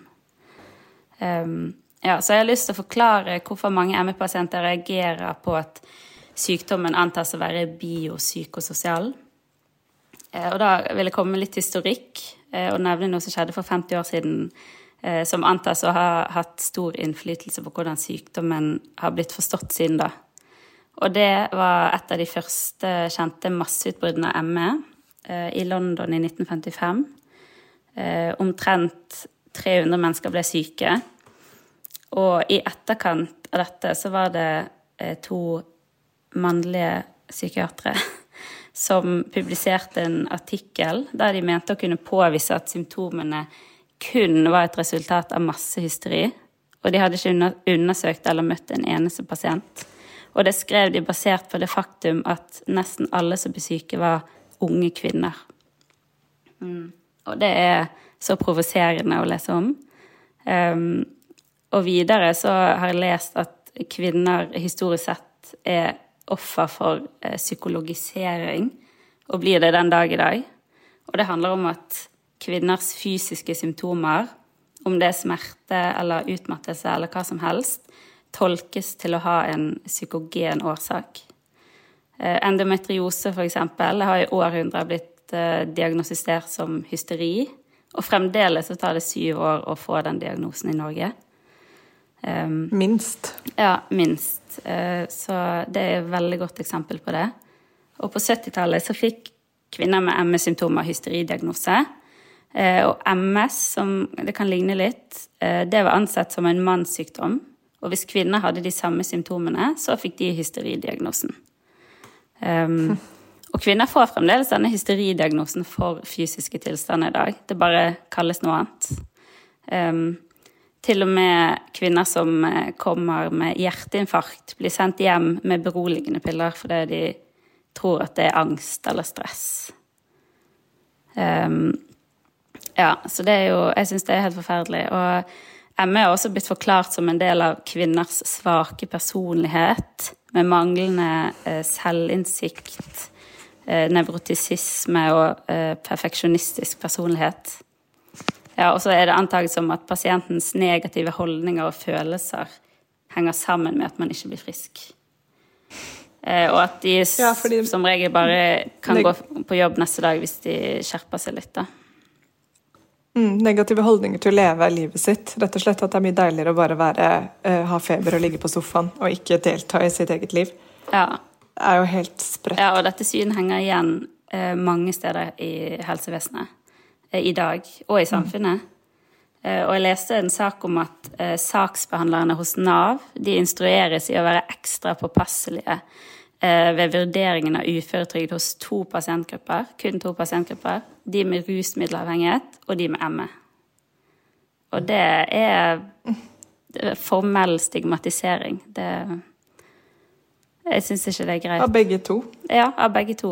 Ja, så jeg har lyst til å forklare hvorfor mange ME-pasienter reagerer på at sykdommen antas å være biopsykososial. Og da vil jeg komme med litt historikk og nevne noe som skjedde for 50 år siden, som antas å ha hatt stor innflytelse på hvordan sykdommen har blitt forstått siden da. Og det var et av de første kjente masseutbruddene av ME i London i 1955. Omtrent 300 mennesker ble syke. Og i etterkant av dette så var det 2 mannlige psykiatere som publiserte en artikkel der de mente å kunne påvise at symptomene kun var et resultat av massehysteri, og de hadde ikke undersøkt eller møtt en eneste pasient. Og det skrev de basert på det faktum at nesten alle som ble syke var unge kvinner. Og det er så provoserende å lese om. Og videre så har jeg lest at kvinner historisk sett er offer for psykologisering, og blir det den dag i dag. Og det handler om at kvinners fysiske symptomer, om det er smerte eller utmattelse eller hva som helst, tolkes til å ha en psykogen årsak. Endometriose for eksempel har i århundrer blitt diagnostisert som hysteri, og fremdeles så tar det 7 år å få den diagnosen i Norge. Minst. Ja, minst. Så det er et veldig godt eksempel på det. Og på 70-tallet så fikk kvinner med MS-symptomer hysteridiagnose. Og MS, som det kan ligne litt, det var ansett som en mannssykdom. Og hvis kvinner hadde de samme symptomene, så fikk de hysteridiagnosen. Og kvinner får fremdeles denne hysteridiagnosen for fysiske tilstander i dag. Det bare kalles noe annet. Til og med kvinner som kommer med hjerteinfarkt blir sendt hjem med beroligende piller fordi de tror at det er angst eller stress. Ja, så det er jo, jeg synes det er helt forferdelig. Og ME er også blitt forklart som en del av kvinners svake personlighet, med manglende selvinnsikt, nevrotisisme og perfeksjonistisk personlighet. Ja, og så er det antaget som at pasientens negative holdninger og følelser henger sammen med at man ikke blir frisk. Og at de som regel bare kan gå på jobb neste dag hvis de skjerper seg litt da. Negative holdninger til å leve livet sitt. Rett og slett at det er mye deiligere å bare ha feber og ligge på sofaen og ikke delta i sitt eget liv. Ja. Det er jo helt spredt. Ja, og dette synet henger igjen mange steder i helsevesenet. I dag, og i samfunnet. Og jeg leste en sak om at saksbehandlerne hos NAV, de instrueres i å være ekstra påpasselige ved vurderingen av uføretrygd hos 2 pasientgrupper, kun 2 pasientgrupper, de med rusmiddelavhengighet og de med ME. Og det er formell stigmatisering. Jeg synes ikke det er greit. Av begge 2? Ja, av begge 2.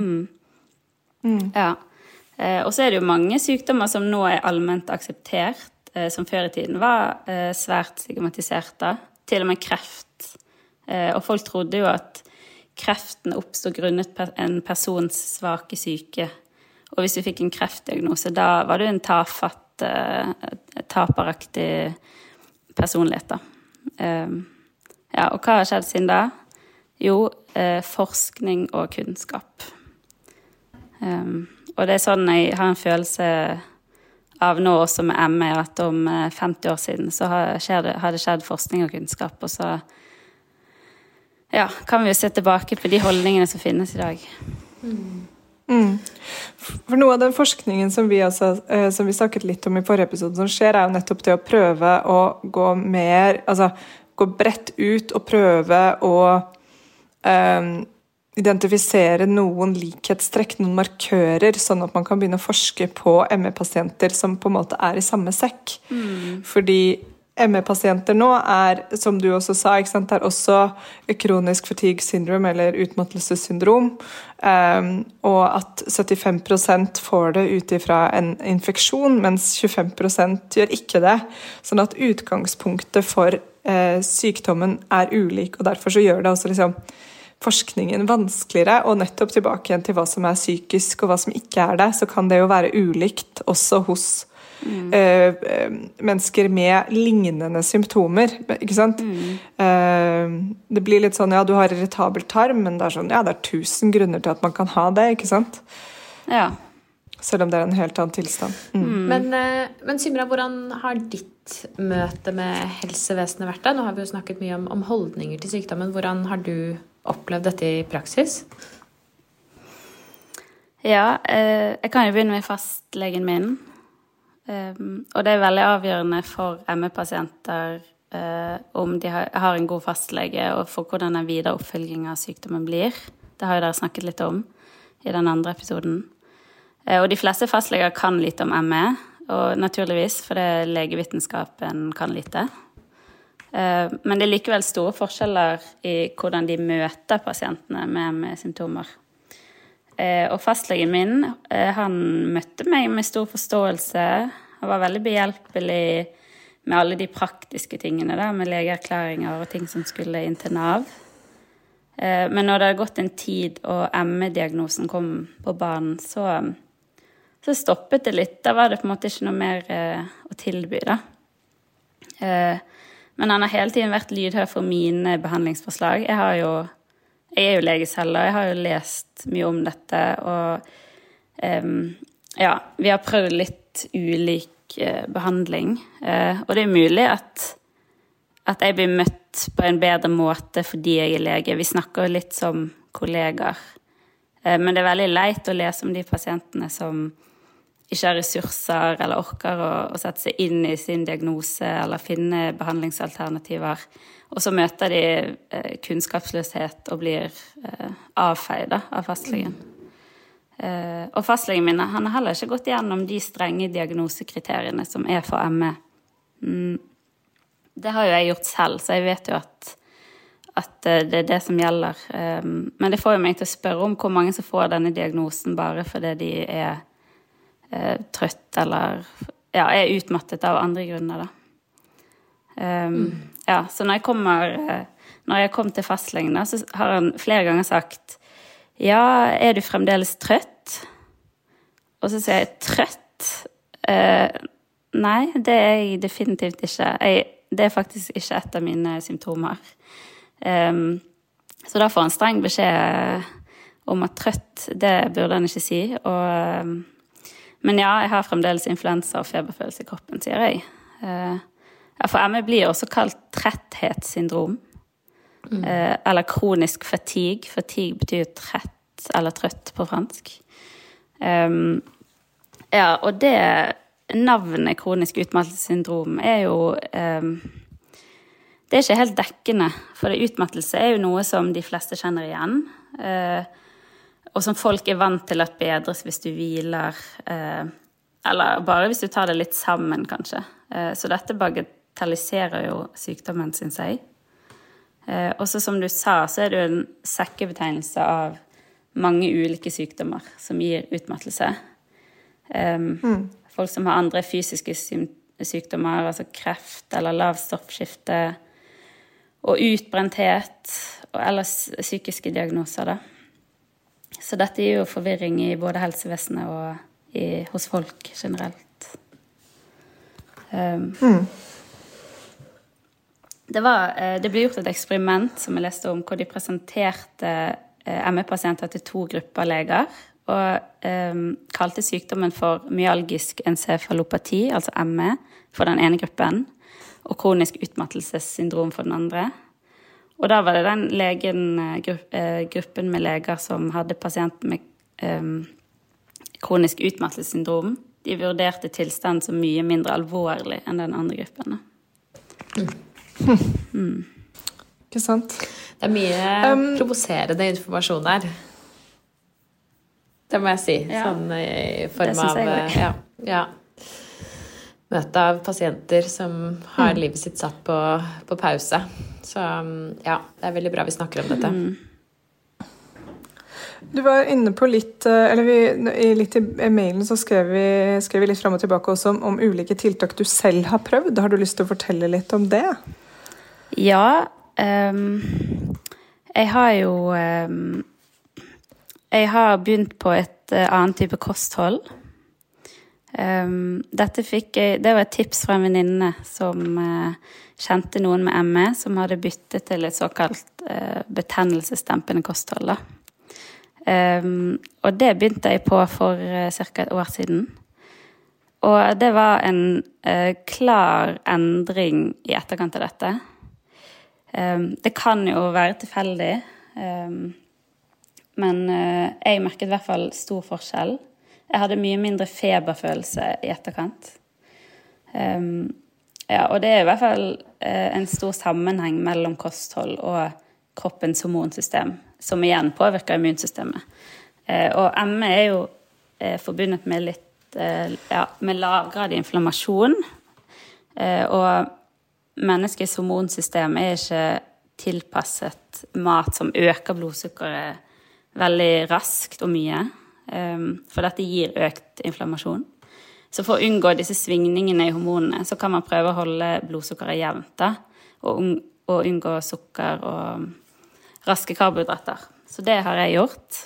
Ja. Og så er det jo mange sykdommer som nå er allment akseptert, som før i tiden var svært stigmatisert da. Til og med kreft. Og folk trodde jo at kreften oppstod grunnet en persons svake syke. Og hvis du fikk en kreftdiagnose, da var du en tafatt, taperaktig personlighet da. Ja, og hva har skjedd siden da? Jo, forskning og kunnskap. Og det er sånn jeg har en følelse av nå også med ME, at om 50 år siden så har det skjedd forskning og kunnskap, og så kan vi jo se tilbake på de holdningene som finnes i dag. For noe av den forskningen som vi snakket litt om i forrige episode som skjer, er jo nettopp det å prøve å gå gå bredt ut og prøve å identifisere noen likhetstrekk, noen markører, sånn at man kan begynne å forske på ME-pasienter som på en måte i samme sekk. Fordi ME-pasienter nå som du også sa, ikke sant, også kronisk fatigue syndrome, eller utmattelsessyndrom, og at 75% får det ut ifra en infeksjon, mens 25% gjør ikke det. Sånn at utgangspunktet for sykdommen ulik, og derfor så gjør det også liksom forskningen vanskeligere, og nettopp tilbake igjen til hva som psykisk og hva som ikke det, så kan det jo være ulikt også hos mennesker med lignende symptomer, ikke sant? Det blir litt sånn, ja, du har irritabel tarm, men det sånn, ja, det 1000 grunner til at man kan ha det, ikke sant? Ja. Selv om det en helt annen tilstand. Men Symra, hvordan har ditt møte med helsevesenet vært da? Nå har vi jo snakket mye om holdninger til sykdommen. Hvordan har du opplevd dette i praksis? Ja, jeg kan jo begynne med fastlegen min. Og det veldig avgjørende for ME-pasienter om de har en god fastlege, og for hvordan den videre oppfølgingen av sykdommen blir. Det har jo dere snakket litt om i den andre episoden. Og de fleste fastleger kan lite om ME, og naturligvis, for det legevitenskapen kan lite. Men det likevel store forskjeller i hvordan de møter pasientene med ME-symptomer. Og fastlegen min, han møtte meg med stor forståelse. Han var veldig behjelpelig med alle de praktiske tingene da, med legeerklæringer og ting som skulle inn til NAV. Men når det hadde gått en tid og ME-diagnosen kom på banen, så stoppet det litt. Da var det på en måte ikke noe mer å tilby da. Men han har hele tiden vært lydhør for mine behandlingsforslag. Jeg er jo lege selv, og jeg har jo lest mye om dette, og ja, vi har prøvd litt ulik behandling, og det mulig at jeg blir møtt på en bedre måte fordi jeg lege. Vi snakker jo litt som kollegaer, men det veldig leit å lese om de pasientene som ikke har ressurser eller orker å sette seg inn i sin diagnose eller finne behandlingsalternativer. Og så møter de kunnskapsløshet og blir avfeid av fastlegen. Og fastlegen min, han har heller ikke gått gjennom de strenge diagnosekriteriene som for ME. Det har jo jeg gjort selv, så jeg vet jo at det det som gjelder. Men det får jo meg til å spørre om hvor mange som får denne diagnosen bare fordi de trøtt eller utmattet av andre grunner da. Ja, så når jeg kom til fastlegen da, så har han flere ganger sagt ja, du fremdeles trøtt? Og så sier jeg trøtt? Nei, det jeg definitivt ikke. Det faktisk ikke et av mine symptomer. Så da får han streng beskjed om at trøtt, det burde han ikke si. Men ja, jeg har fremdeles influensa og feberfølelse i kroppen, sier jeg. Ja, for ME blir også kalt tretthetssyndrom, eller kronisk fatigue. Fatigue betyr trett eller trøtt på fransk. Ja, og det navnet kronisk utmattelsessyndrom jo, det ikke helt dekkende, for det utmattelse jo noe som de fleste kjenner igjen, og som folk vant til at bedres hvis du hviler, eller bare hvis du tar det litt sammen, kanskje. Så dette bagatelliserer jo sykdommen, synes jeg. Og så som du sa, så det jo en sekkebetegnelse av mange ulike sykdommer som gir utmattelse. Folk som har andre fysiske sykdommer, altså kreft eller lav stoffskifte, og utbrenthet, eller psykiske diagnoser da. Så dette gir jo forvirring i både helsevesenet og hos folk generelt. Det ble gjort et eksperiment som jeg leste om, hvor de presenterte ME-pasienter til 2 grupper leger, og kalte sykdommen for myalgisk encefalopati, altså ME, for den ene gruppen, og kronisk utmattelsessyndrom for den andre. Og da var det den gruppen med leger som hadde pasienter med kronisk utmattelsessyndrom. De vurderte tilstand som mye mindre alvorlig enn den andre gruppen. Ikke sant? Det mye provoserende informasjon her. Det må jeg si. Ja. Sånn i form Det synes av møte av pasienter som har livet sitt satt på pause. Så det veldig bra vi snakker om dette. Du var inne på litt, litt i mailen så skrev vi litt frem og tilbake også om ulike tiltak du selv har prøvd. Har du lyst til å fortelle litt om det? Ja, jeg har begynt på et annet type kosthold. Det var et tips fra en venninne som kjente noen med ME, som hadde byttet til et såkalt betennelsesdempende kosthold. Og det begynte jeg på for cirka et år siden. Og det var en klar endring i etterkant av dette. Det kan jo være tilfeldig, men jeg merket i hvert fall stor forskjell. Jeg hadde mye mindre feberfølelse i etterkant. Og det i hvert fall en stor sammenheng mellom kosthold og kroppens hormonsystem, som igjen påvirker immunsystemet. Og ME jo forbundet med med lavgradig inflammasjon, og menneskets hormonsystem ikke tilpasset mat som øker blodsukkeret veldig raskt og mye, for dette gir økt inflammasjon. Så for å unngå disse svingningene i hormonene, så kan man prøve å holde blodsukkeret jevnt da, og unngå sukker og raske karbohydrater. Så det har jeg gjort.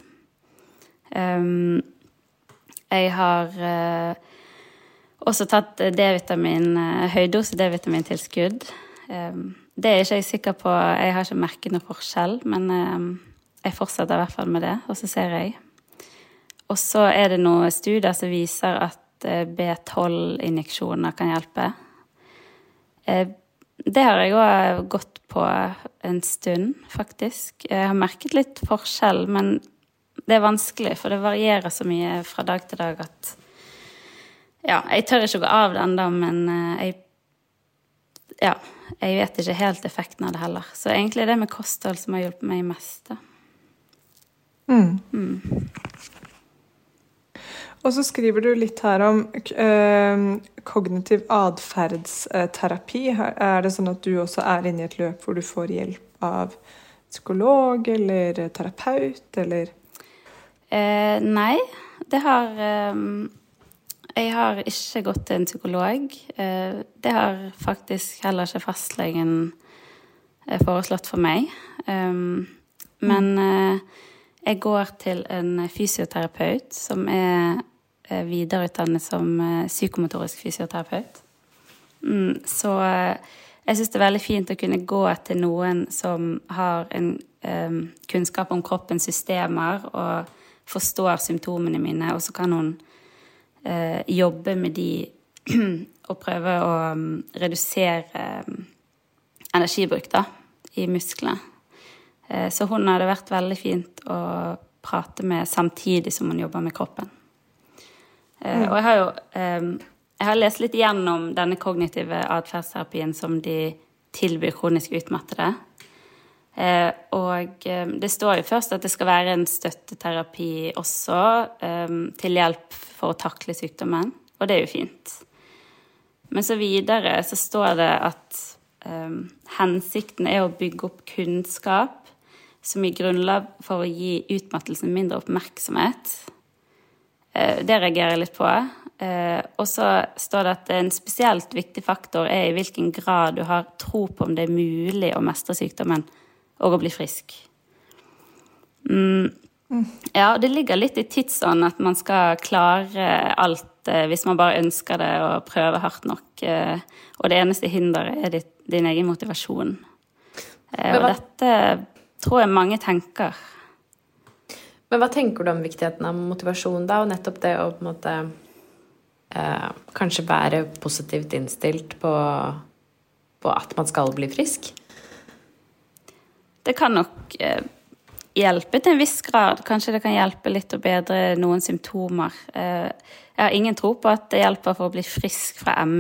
Jeg har også tatt D-vitamin, høydose D-vitamintilskudd. Det ikke jeg sikker på, jeg har ikke merket noe forskjell, men jeg fortsetter i hvert fall med det, og så ser jeg. Og så det noen studier som viser at B12-injeksjoner kan hjelpe. Det har jeg også gått på en stund, faktisk. Jeg har merket litt forskjell, men det vanskelig, for det varierer så mye fra dag til dag at jeg tør ikke gå av det enda, men jeg vet ikke helt effekten av det heller. Så egentlig det med kosthold som har hjulpet meg mest. Og så skriver du litt her om kognitiv adferdsterapi. Det sånn at du også inne i et løp hvor du får hjelp av psykolog eller terapeut, eller? Nei, det har jeg har ikke gått til en psykolog. Det har faktisk heller ikke fastlegen foreslått for meg. Men jeg går til en fysioterapeut som videreutdannet som psykomotorisk fysioterapeut. Så jeg synes det veldig fint å kunne gå til noen som har en kunnskap om kroppens systemer og forstår symptomene mine, og så kan hun jobbe med de og prøve å redusere energibruk da, i musklene. Så hun hadde vært veldig fint å prate med samtidig som hun jobber med kroppen. Og jeg har lest litt gjennom denne kognitive adferdsterapien som de tilbyr kronisk utmattede. Og det står jo først at det skal være en støtteterapi også til hjelp for å takle sykdommen, og det jo fint. Men så videre så står det at hensikten å bygge opp kunnskap som gir grunnlag for å gi utmattelsen mindre oppmerksomhet. Det reagerer jeg litt på. Og så står det at en spesielt viktig faktor i hvilken grad du har tro på om det mulig å mestre sykdommen og å bli frisk. Ja, det ligger litt i tidsånden at man skal klare alt hvis man bare ønsker det og prøver hardt nok. Og det eneste hinderet din egen motivasjon. Og dette tror jeg mange tenker. Men hva tenker du om viktigheten av motivasjon da, og nettopp det å på en måte kanskje være positivt innstilt på at man skal bli frisk? Det kan nok hjelpe til en viss grad. Kanskje det kan hjelpe litt å bedre noen symptomer. Jeg har ingen tro på at det hjelper for å bli frisk fra ME.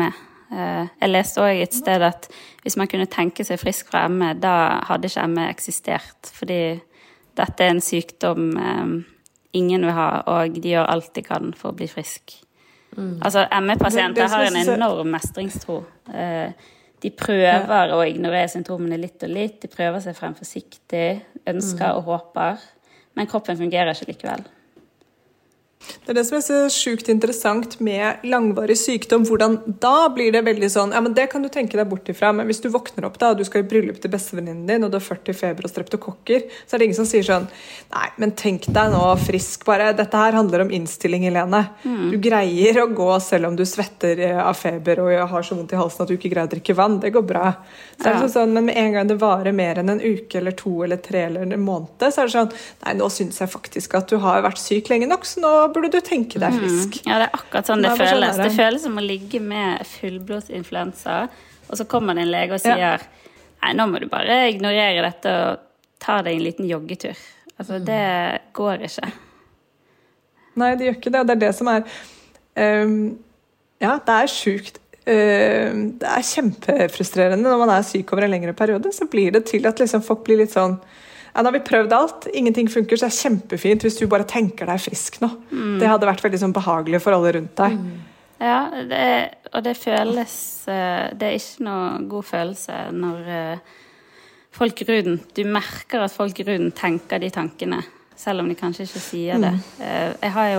Jeg leste også et sted at hvis man kunne tenke seg frisk fra ME, da hadde ikke ME eksistert, fordi dette en sykdom ingen vil ha, og de gjør alt de kan for å bli frisk. Altså, ME-pasienter har en enorm mestringstro. De prøver å ignorere symptomene litt og litt, de prøver seg frem forsiktig, ønsker og håper, men kroppen fungerer ikke likevel. Det det som er så sjukt interessant med langvarig sykdom, hvordan da blir det veldig sånn, ja, men det kan du tenke deg bort ifra, men hvis du våkner opp da, og du skal i bryllup til bestevenninnen din, og du har 40 feber og streptokokker, så er det ingen som sier sånn, nei, men tenk deg nå frisk bare, dette her handler om innstilling, Helene. Du greier å gå selv om du svetter av feber og har så vondt i halsen at du ikke greier å drikke vann, det går bra. Så er det sånn, men med en gang det varer mer enn en uke, eller 2, eller 3, eller en måned, så er det sånn, nei, nå synes jeg faktisk at du har vært syk lenge nok, så nå burde du tenke deg frisk. Ja, det er akkurat sånn det føles. Det føles som å ligge med fullblodsinfluensa, og så kommer det en lege og sier, nei, nå må du bare ignorere dette og ta deg en liten joggetur. Altså, det går ikke. Nei, det gjør ikke det, og det er det som er, ja, det er sjukt. Det er kjempefrustrerende når man er syk over en lengre periode, så blir det til at liksom folk blir litt sånn, ja, nå har vi prøvd alt, ingenting funker, så det er kjempefint hvis du bare tenker deg frisk nå. Det hadde vært veldig sånn behagelig for alle rundt deg. Ja, og det føles, det er ikke noe god følelse når folk rundt, du merker at folk rundt tenker de tankene, selv om de kanskje ikke sier det. Jeg har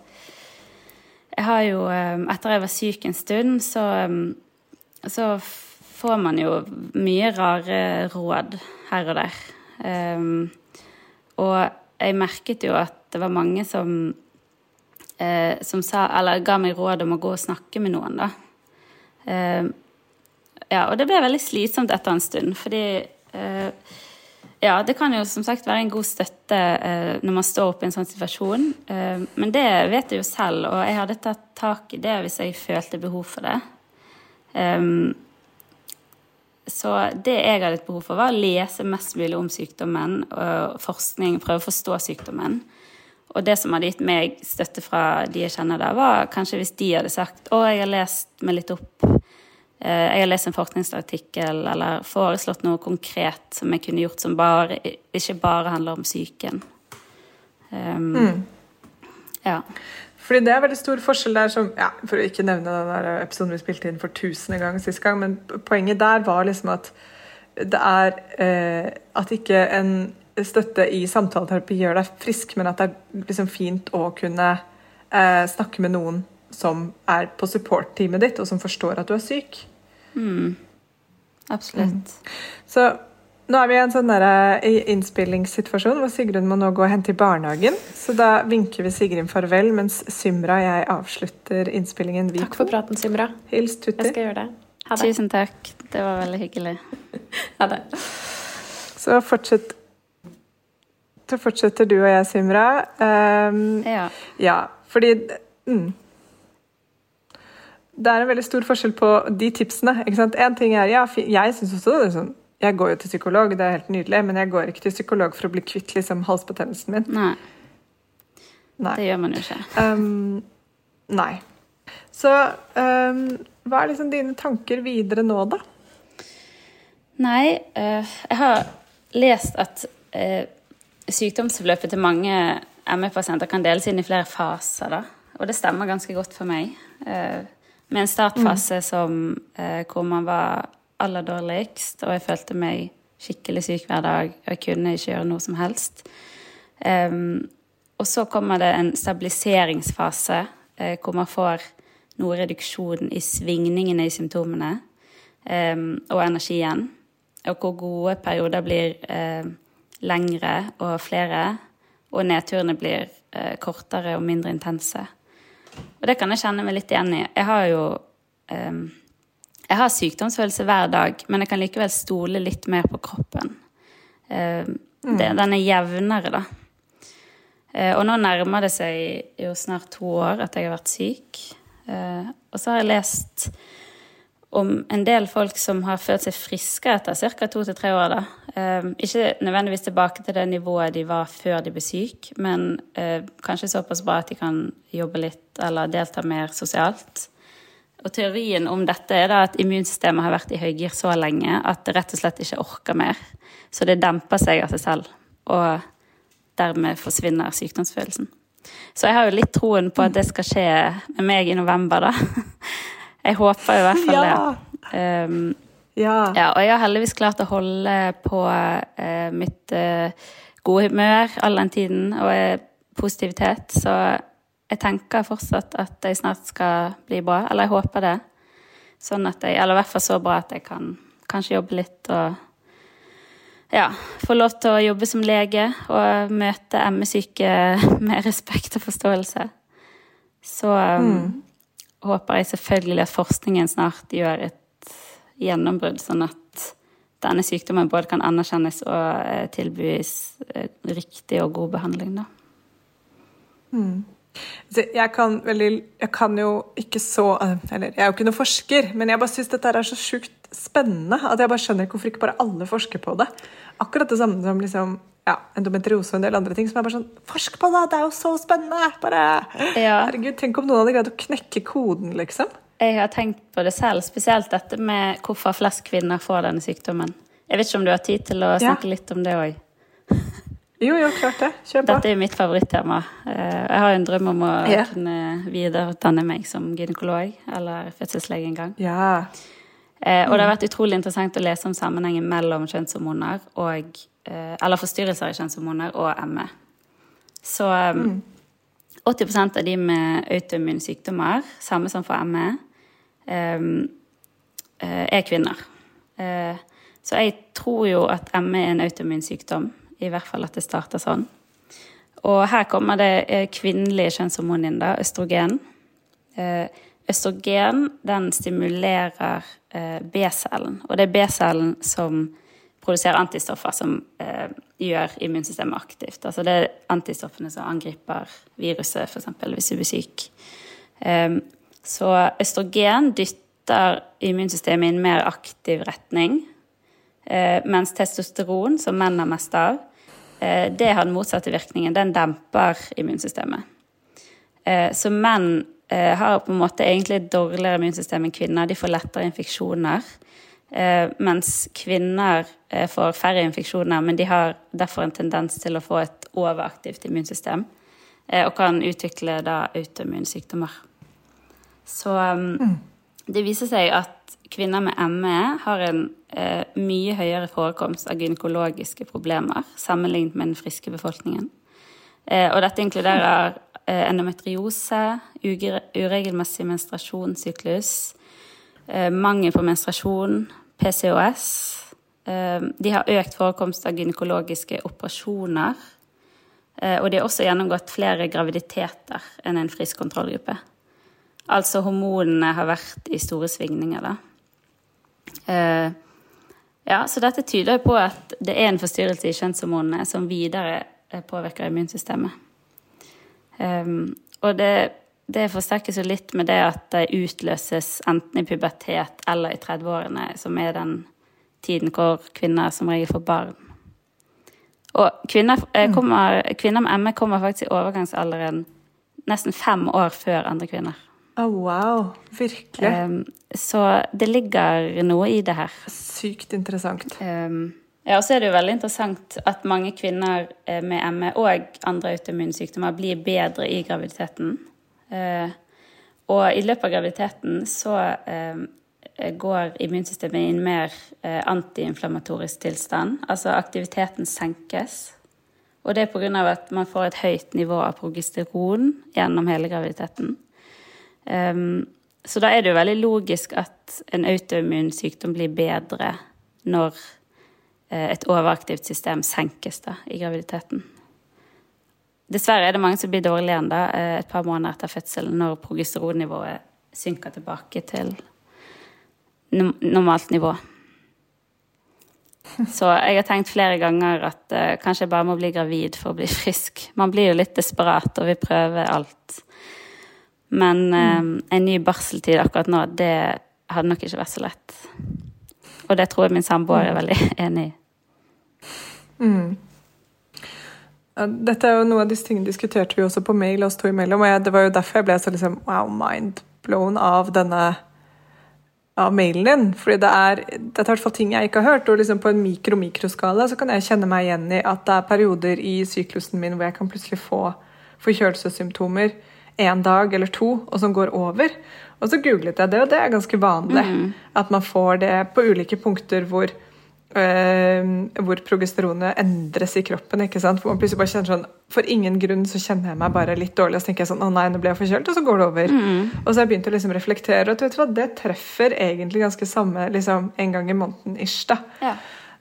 jo, etter jeg var syk en stund, så får man jo mye rare råd her og der. Og jeg merket jo at det var mange som sa, eller ga meg råd om å gå og snakke med noen da. Ja, og det ble veldig slitsomt etter en stund, fordi ja, det kan jo som sagt være en god støtte når man står oppe i en sånn situasjon, men det vet jeg jo selv, og jeg hadde tatt tak i det hvis jeg følte behov for det. Så det jeg hadde et behov for var å lese mest mulig om sykdommen og forskning, prøve å forstå sykdommen. Og det som hadde gitt meg støtte fra de jeg kjenner da, var kanskje hvis de hadde sagt jeg har lest meg litt opp, jeg har lest en forskningsartikkel eller foreslått noe konkret som jeg kunne gjort som ikke bare handler om syken. Ja. Fordi det er veldig stor forskjell der som, ja, for å ikke nevne den der episoden vi spilte inn for 1000 gang sist gang, men poenget der var liksom at det er at ikke en støtte i samtaleterapi gjør deg frisk, men at det er liksom fint å kunne snakke med noen som er på support-teamet ditt, og som forstår at du er syk. Absolutt. Så nå er vi i en sånn innspillingssituasjon hvor Sigrun må nå gå og hente i barnehagen. Så da vinker vi Sigrun farvel, mens Symra og jeg avslutter innspillingen. Takk for praten, Symra. Hils Tutti. Jeg skal gjøre det. Ha det. Tusen takk. Det var veldig hyggelig. Ha det. Så fortsetter du og jeg, Symra. Ja, fordi det er en veldig stor forskjell på de tipsene. Ikke sant? En ting er, ja, jeg synes også det er sånn, jeg går jo til psykolog, det er helt nydelig, men jeg går ikke til psykolog for å bli kvitt liksom, halsbetennelsen min. Nei. Det gjør man jo ikke. Nei. Så hva er liksom dine tanker videre nå, da? Nei, jeg har lest at sykdomsforløpet til mange ME-pasienter kan deles inn i flere faser, da. Og det stemmer ganske godt for meg. Med en startfase hvor man var aller dårligst, og jeg følte meg skikkelig syk hver dag, og jeg kunne ikke gjøre noe som helst. Og så kommer det en stabiliseringsfase, hvor man får noe reduksjon i svingningene i symptomene, og energien, og hvor gode perioder blir lengre og flere, og nedturene blir kortere og mindre intense. Og det kan jeg kjenne meg litt igjen i. Jeg har sykdomsfølelse hver dag, men jeg kan likevel stole litt mer på kroppen. Den er jevnere, da. Og nå nærmer det seg jo snart 2 år at jeg har vært syk. Og så har jeg lest om en del folk som har følt seg friske etter ca. 2 til 3 år. Da. Ikke nødvendigvis tilbake til det nivået de var før de ble syk, men kanskje såpass bra at de kan jobbe litt eller delta mer sosialt. Og teorien om dette da at immunsystemet har vært i høygir så lenge at det rett og slett ikke orker mer. Så det demper seg av seg selv, og dermed forsvinner sykdomsfølelsen. Så jeg har jo litt troen på at det skal skje med meg i november da. Jeg håper i hvert fall det. Ja, og jeg har heldigvis klart å holde på mitt gode humør all den tiden, og positivitet, så jeg tenker fortsatt at jeg snart skal bli bra, eller jeg håper det. Sånn at jeg, eller i hvert fall så bra at jeg kan kanskje jobbe litt, og få lov til å jobbe som lege, og møte ME-syke med respekt og forståelse. Så håper jeg selvfølgelig at forskningen snart gjør et gjennombrudd, sånn at denne sykdommen både kan anerkjennes og tilbys riktig og god behandling da. Jeg kan jo ikke eller jeg er jo ikke noen forsker, men jeg bare synes dette er så sjukt spennende, at jeg bare skjønner ikke hvorfor ikke bare alle forsker på det. Akkurat det samme som liksom, endometriose og en del andre ting, som er bare sånn, forsk på det, det er jo så spennende! Bare, herregud, tenk om noen hadde greid å knekke koden, liksom. Jeg har tenkt på det selv, spesielt dette med hvorfor flest kvinner får denne sykdommen. Jeg vet ikke om du har tid til å snakke litt om det også. Jo, klart det. Kjør på. Dette er jo mitt favorittema. Jeg har en drøm om å kunne videreutdanne meg som gynekolog eller fødselslege en gang. Og det har vært utrolig interessant å lese om sammenhengen mellom kjønnshormoner eller forstyrrelser i kjønnshormoner og ME. Så 80% av de med autoimmune sykdommer, samme som for ME, er kvinner. Så jeg tror jo at ME er en autoimmun sykdom, i hvert fall at det starter sånn. Og her kommer det kvinnelige kjønnshormon inn da, østrogen. Østrogen, den stimulerer B-cellen, og det er B-cellen som produserer antistoffer som gjør immunsystemet aktivt. Altså det er antistoffene som angriper viruset, for eksempel, hvis du blir syk. Så østrogen dytter immunsystemet i en mer aktiv retning, mens testosteron, som menn har mest av, det har den motsatte virkningen. Den demper immunsystemet. Så menn har på en måte egentlig et dårligere immunsystem enn kvinner. De får lettere infeksjoner, mens kvinner får færre infeksjoner, men de har derfor en tendens til å få et overaktivt immunsystem, og kan utvikle da autoimmune sykdommer. Så det viser seg at kvinner med ME har en mye høyere forekomst av gynekologiske problemer sammenlignet med den friske befolkningen. Og dette inkluderer endometriose, uregelmessig menstruasjonssyklus, mangel på menstruasjon, PCOS. De har økt forekomst av gynekologiske operasjoner, og de har også gjennomgått flere graviditeter enn en frisk kontrollgruppe. Altså hormonene har vært i store svingninger da. Så dette tyder på at det er en forstyrrelse i kjønnshormonene som videre påvirker immunsystemet. Og det forsterkes jo litt med det at det utløses enten i pubertet eller i 30-årene, som er den tiden hvor kvinner som regel får barn. Og kvinner med ME kommer faktisk i overgangsalderen nesten 5 år før andre kvinner. Wow, virkelig. Så det ligger noe i det her. Sykt interessant. Og så er det jo veldig interessant at mange kvinner med ME og andre autoimmune sykdommer blir bedre i graviditeten. Og i løpet av graviditeten så går immunsystemet i en mer antiinflammatorisk tilstand. Altså aktiviteten senkes. Og det er på grunn av at man får et høyt nivå av progesteron gjennom hele graviditeten. Så da er det jo veldig logisk at en autoimmun sykdom blir bedre når et overaktivt system senkes da, i graviditeten. Dessverre er det mange som blir dårlige igjen da, et par måneder etter fødselen, når progesteronnivået synker tilbake til normalt nivå. Så jeg har tenkt flere ganger at kanskje jeg bare må bli gravid for å bli frisk. Man blir jo litt desperat og vil prøve alt. Men en ny barseltid akkurat nå, det hadde nok ikke vært så lett. Og det tror jeg min samboer er veldig enig i. Dette er jo noe av disse tingene diskuterte vi også på mail, oss to imellom, og det var jo derfor jeg ble så liksom, mind blown av denne av mailen din, fordi det er i hvert fall ting jeg ikke har hørt, og liksom på en mikroskala så kan jeg kjenne meg igjen i at det er perioder i syklusen min hvor jeg kan plutselig få forkjølelsessymptomer en dag eller to, og som går over. Og så googlet jeg det, og det er ganske vanlig at man får det på ulike punkter hvor progesteronet endres i kroppen, ikke sant? Hvor man plutselig bare kjenner sånn, for ingen grunn så kjenner jeg meg bare litt dårlig, og så tenker jeg sånn, å nei, nå ble jeg forkjølt, og så går det over. Og så har jeg begynt å liksom reflektere, og vet du hva, det treffer egentlig ganske samme, liksom, en gang i måneden ish, da. Ja.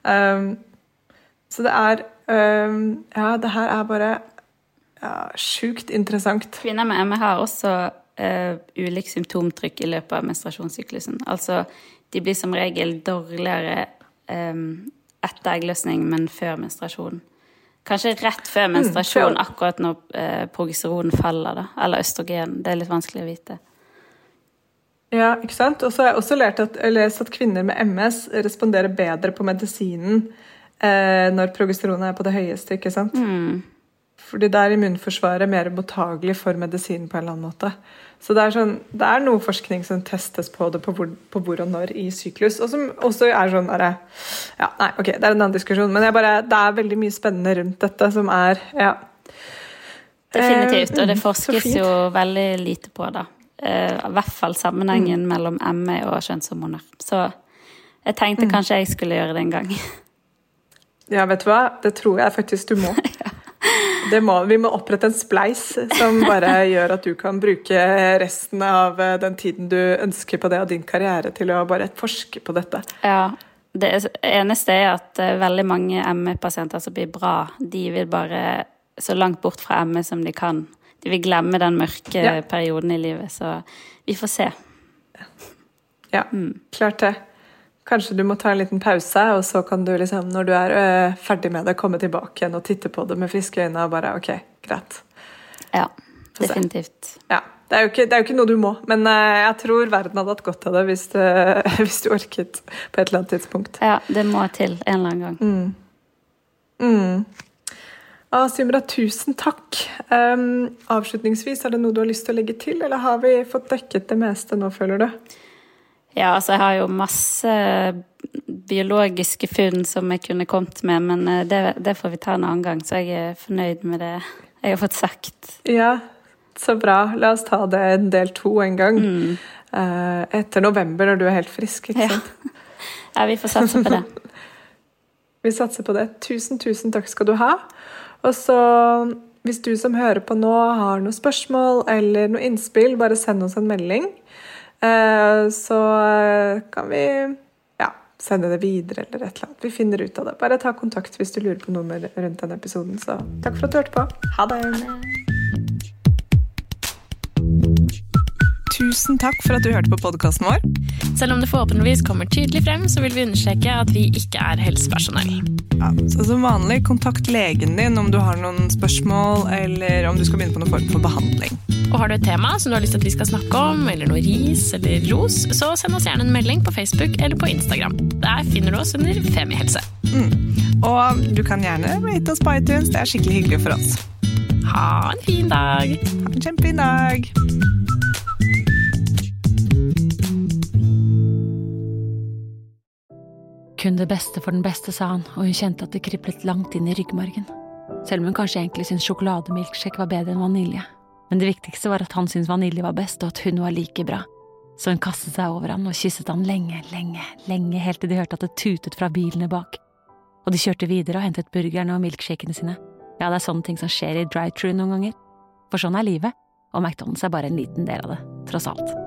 Så det er, det her er bare sjukt interessant. Kvinner med ME har også ulik symptomtrykk i løpet av menstruasjonssyklusen. Altså, de blir som regel dårligere etter eggløsning, men før menstruasjon. Kanskje rett før menstruasjon, akkurat når progesteron faller, da. Eller østrogen. Det er litt vanskelig å vite. Ja, ikke sant? Og så har jeg også lest at kvinner med MS responderer bedre på medisinen når progesteronet er på det høyeste, ikke sant? Fordi der er immunforsvaret mer mottagelig for medisinen på en eller annen måte. Så det er noe forskning som testes på det på hvor og når i syklus, og som også er sånn det er en annen diskusjon, men det er veldig mye spennende rundt dette som er, Definitivt, og det forskes jo veldig lite på da. I hvert fall sammenhengen mellom ME og kjønnshormoner. Så jeg tenkte kanskje jeg skulle gjøre det en gang. Ja, vet du hva? Det tror jeg faktisk du må. Vi må opprette en spleis som bare gjør at du kan bruke resten av den tiden du ønsker på det og din karriere til å bare forske på dette. Ja, det eneste er at veldig mange ME-pasienter som blir bra, de vil bare så langt bort fra ME som de kan. De vil glemme den mørke perioden i livet, så vi får se. Ja, klart det. Kanskje du må ta en liten pause, og så kan du liksom, når du er ferdig med det, komme tilbake igjen og titte på det med friske øyne og bare, ok, greit. Ja, definitivt. Ja, det er jo ikke noe du må, men jeg tror verden hadde hatt godt av det hvis du orket på et eller annet tidspunkt. Ja, det må til en eller annen gang. Simra, tusen takk. Avslutningsvis, er det noe du har lyst til å legge til, eller har vi fått dekket det meste nå, føler du? Ja, altså jeg har jo masse biologiske funn som jeg kunne kommet med, men det får vi ta en annen gang, så jeg er fornøyd med det jeg har fått sagt. Ja, så bra. La oss ta det en del 2 en gang. Etter november, når du er helt frisk, ikke sant? Ja, vi får satse på det. Vi satser på det. Tusen takk skal du ha. Og så, hvis du som hører på nå har noen spørsmål eller noen innspill, bare send oss en melding. Så kan vi sende det videre eller et eller annet. Vi finner ut av det. Bare ta kontakt hvis du lurer på noe rundt denne episoden. Så takk for at du hørte på. Ha det! Tusen takk for at du hørte på podcasten vår. Selv om det forhåpentligvis kommer tydelig frem, så vil vi understreke at vi ikke er helsepersonell. Ja, så som vanlig, kontakt legen din om du har noen spørsmål, eller om du skal begynne på noen form for behandling. Og har du et tema som du har lyst til at vi skal snakke om, eller noe ris eller ros, så send oss gjerne en melding på Facebook eller på Instagram. Der finner du oss under Femihelse. Og du kan gjerne rate oss på iTunes, det er skikkelig hyggelig for oss. Ha en fin dag! Ha en kjempefin dag! Kun det beste for den beste, sa han, og hun kjente at det kriblet langt inn i ryggmargen. Selv om hun kanskje egentlig syntes sjokolademilkshake var bedre enn vanilje. Men det viktigste var at han syntes vanilje var best, og at hun var like bra. Så hun kastet seg over han og kysset han lenge, helt til de hørte at det tutet fra bilene bak. Og de kjørte videre og hentet burgerne og milkshakene sine. Ja, det er sånne ting som skjer i drive-thru noen ganger. For sånn er livet, og McDonald's er bare en liten del av det, tross alt.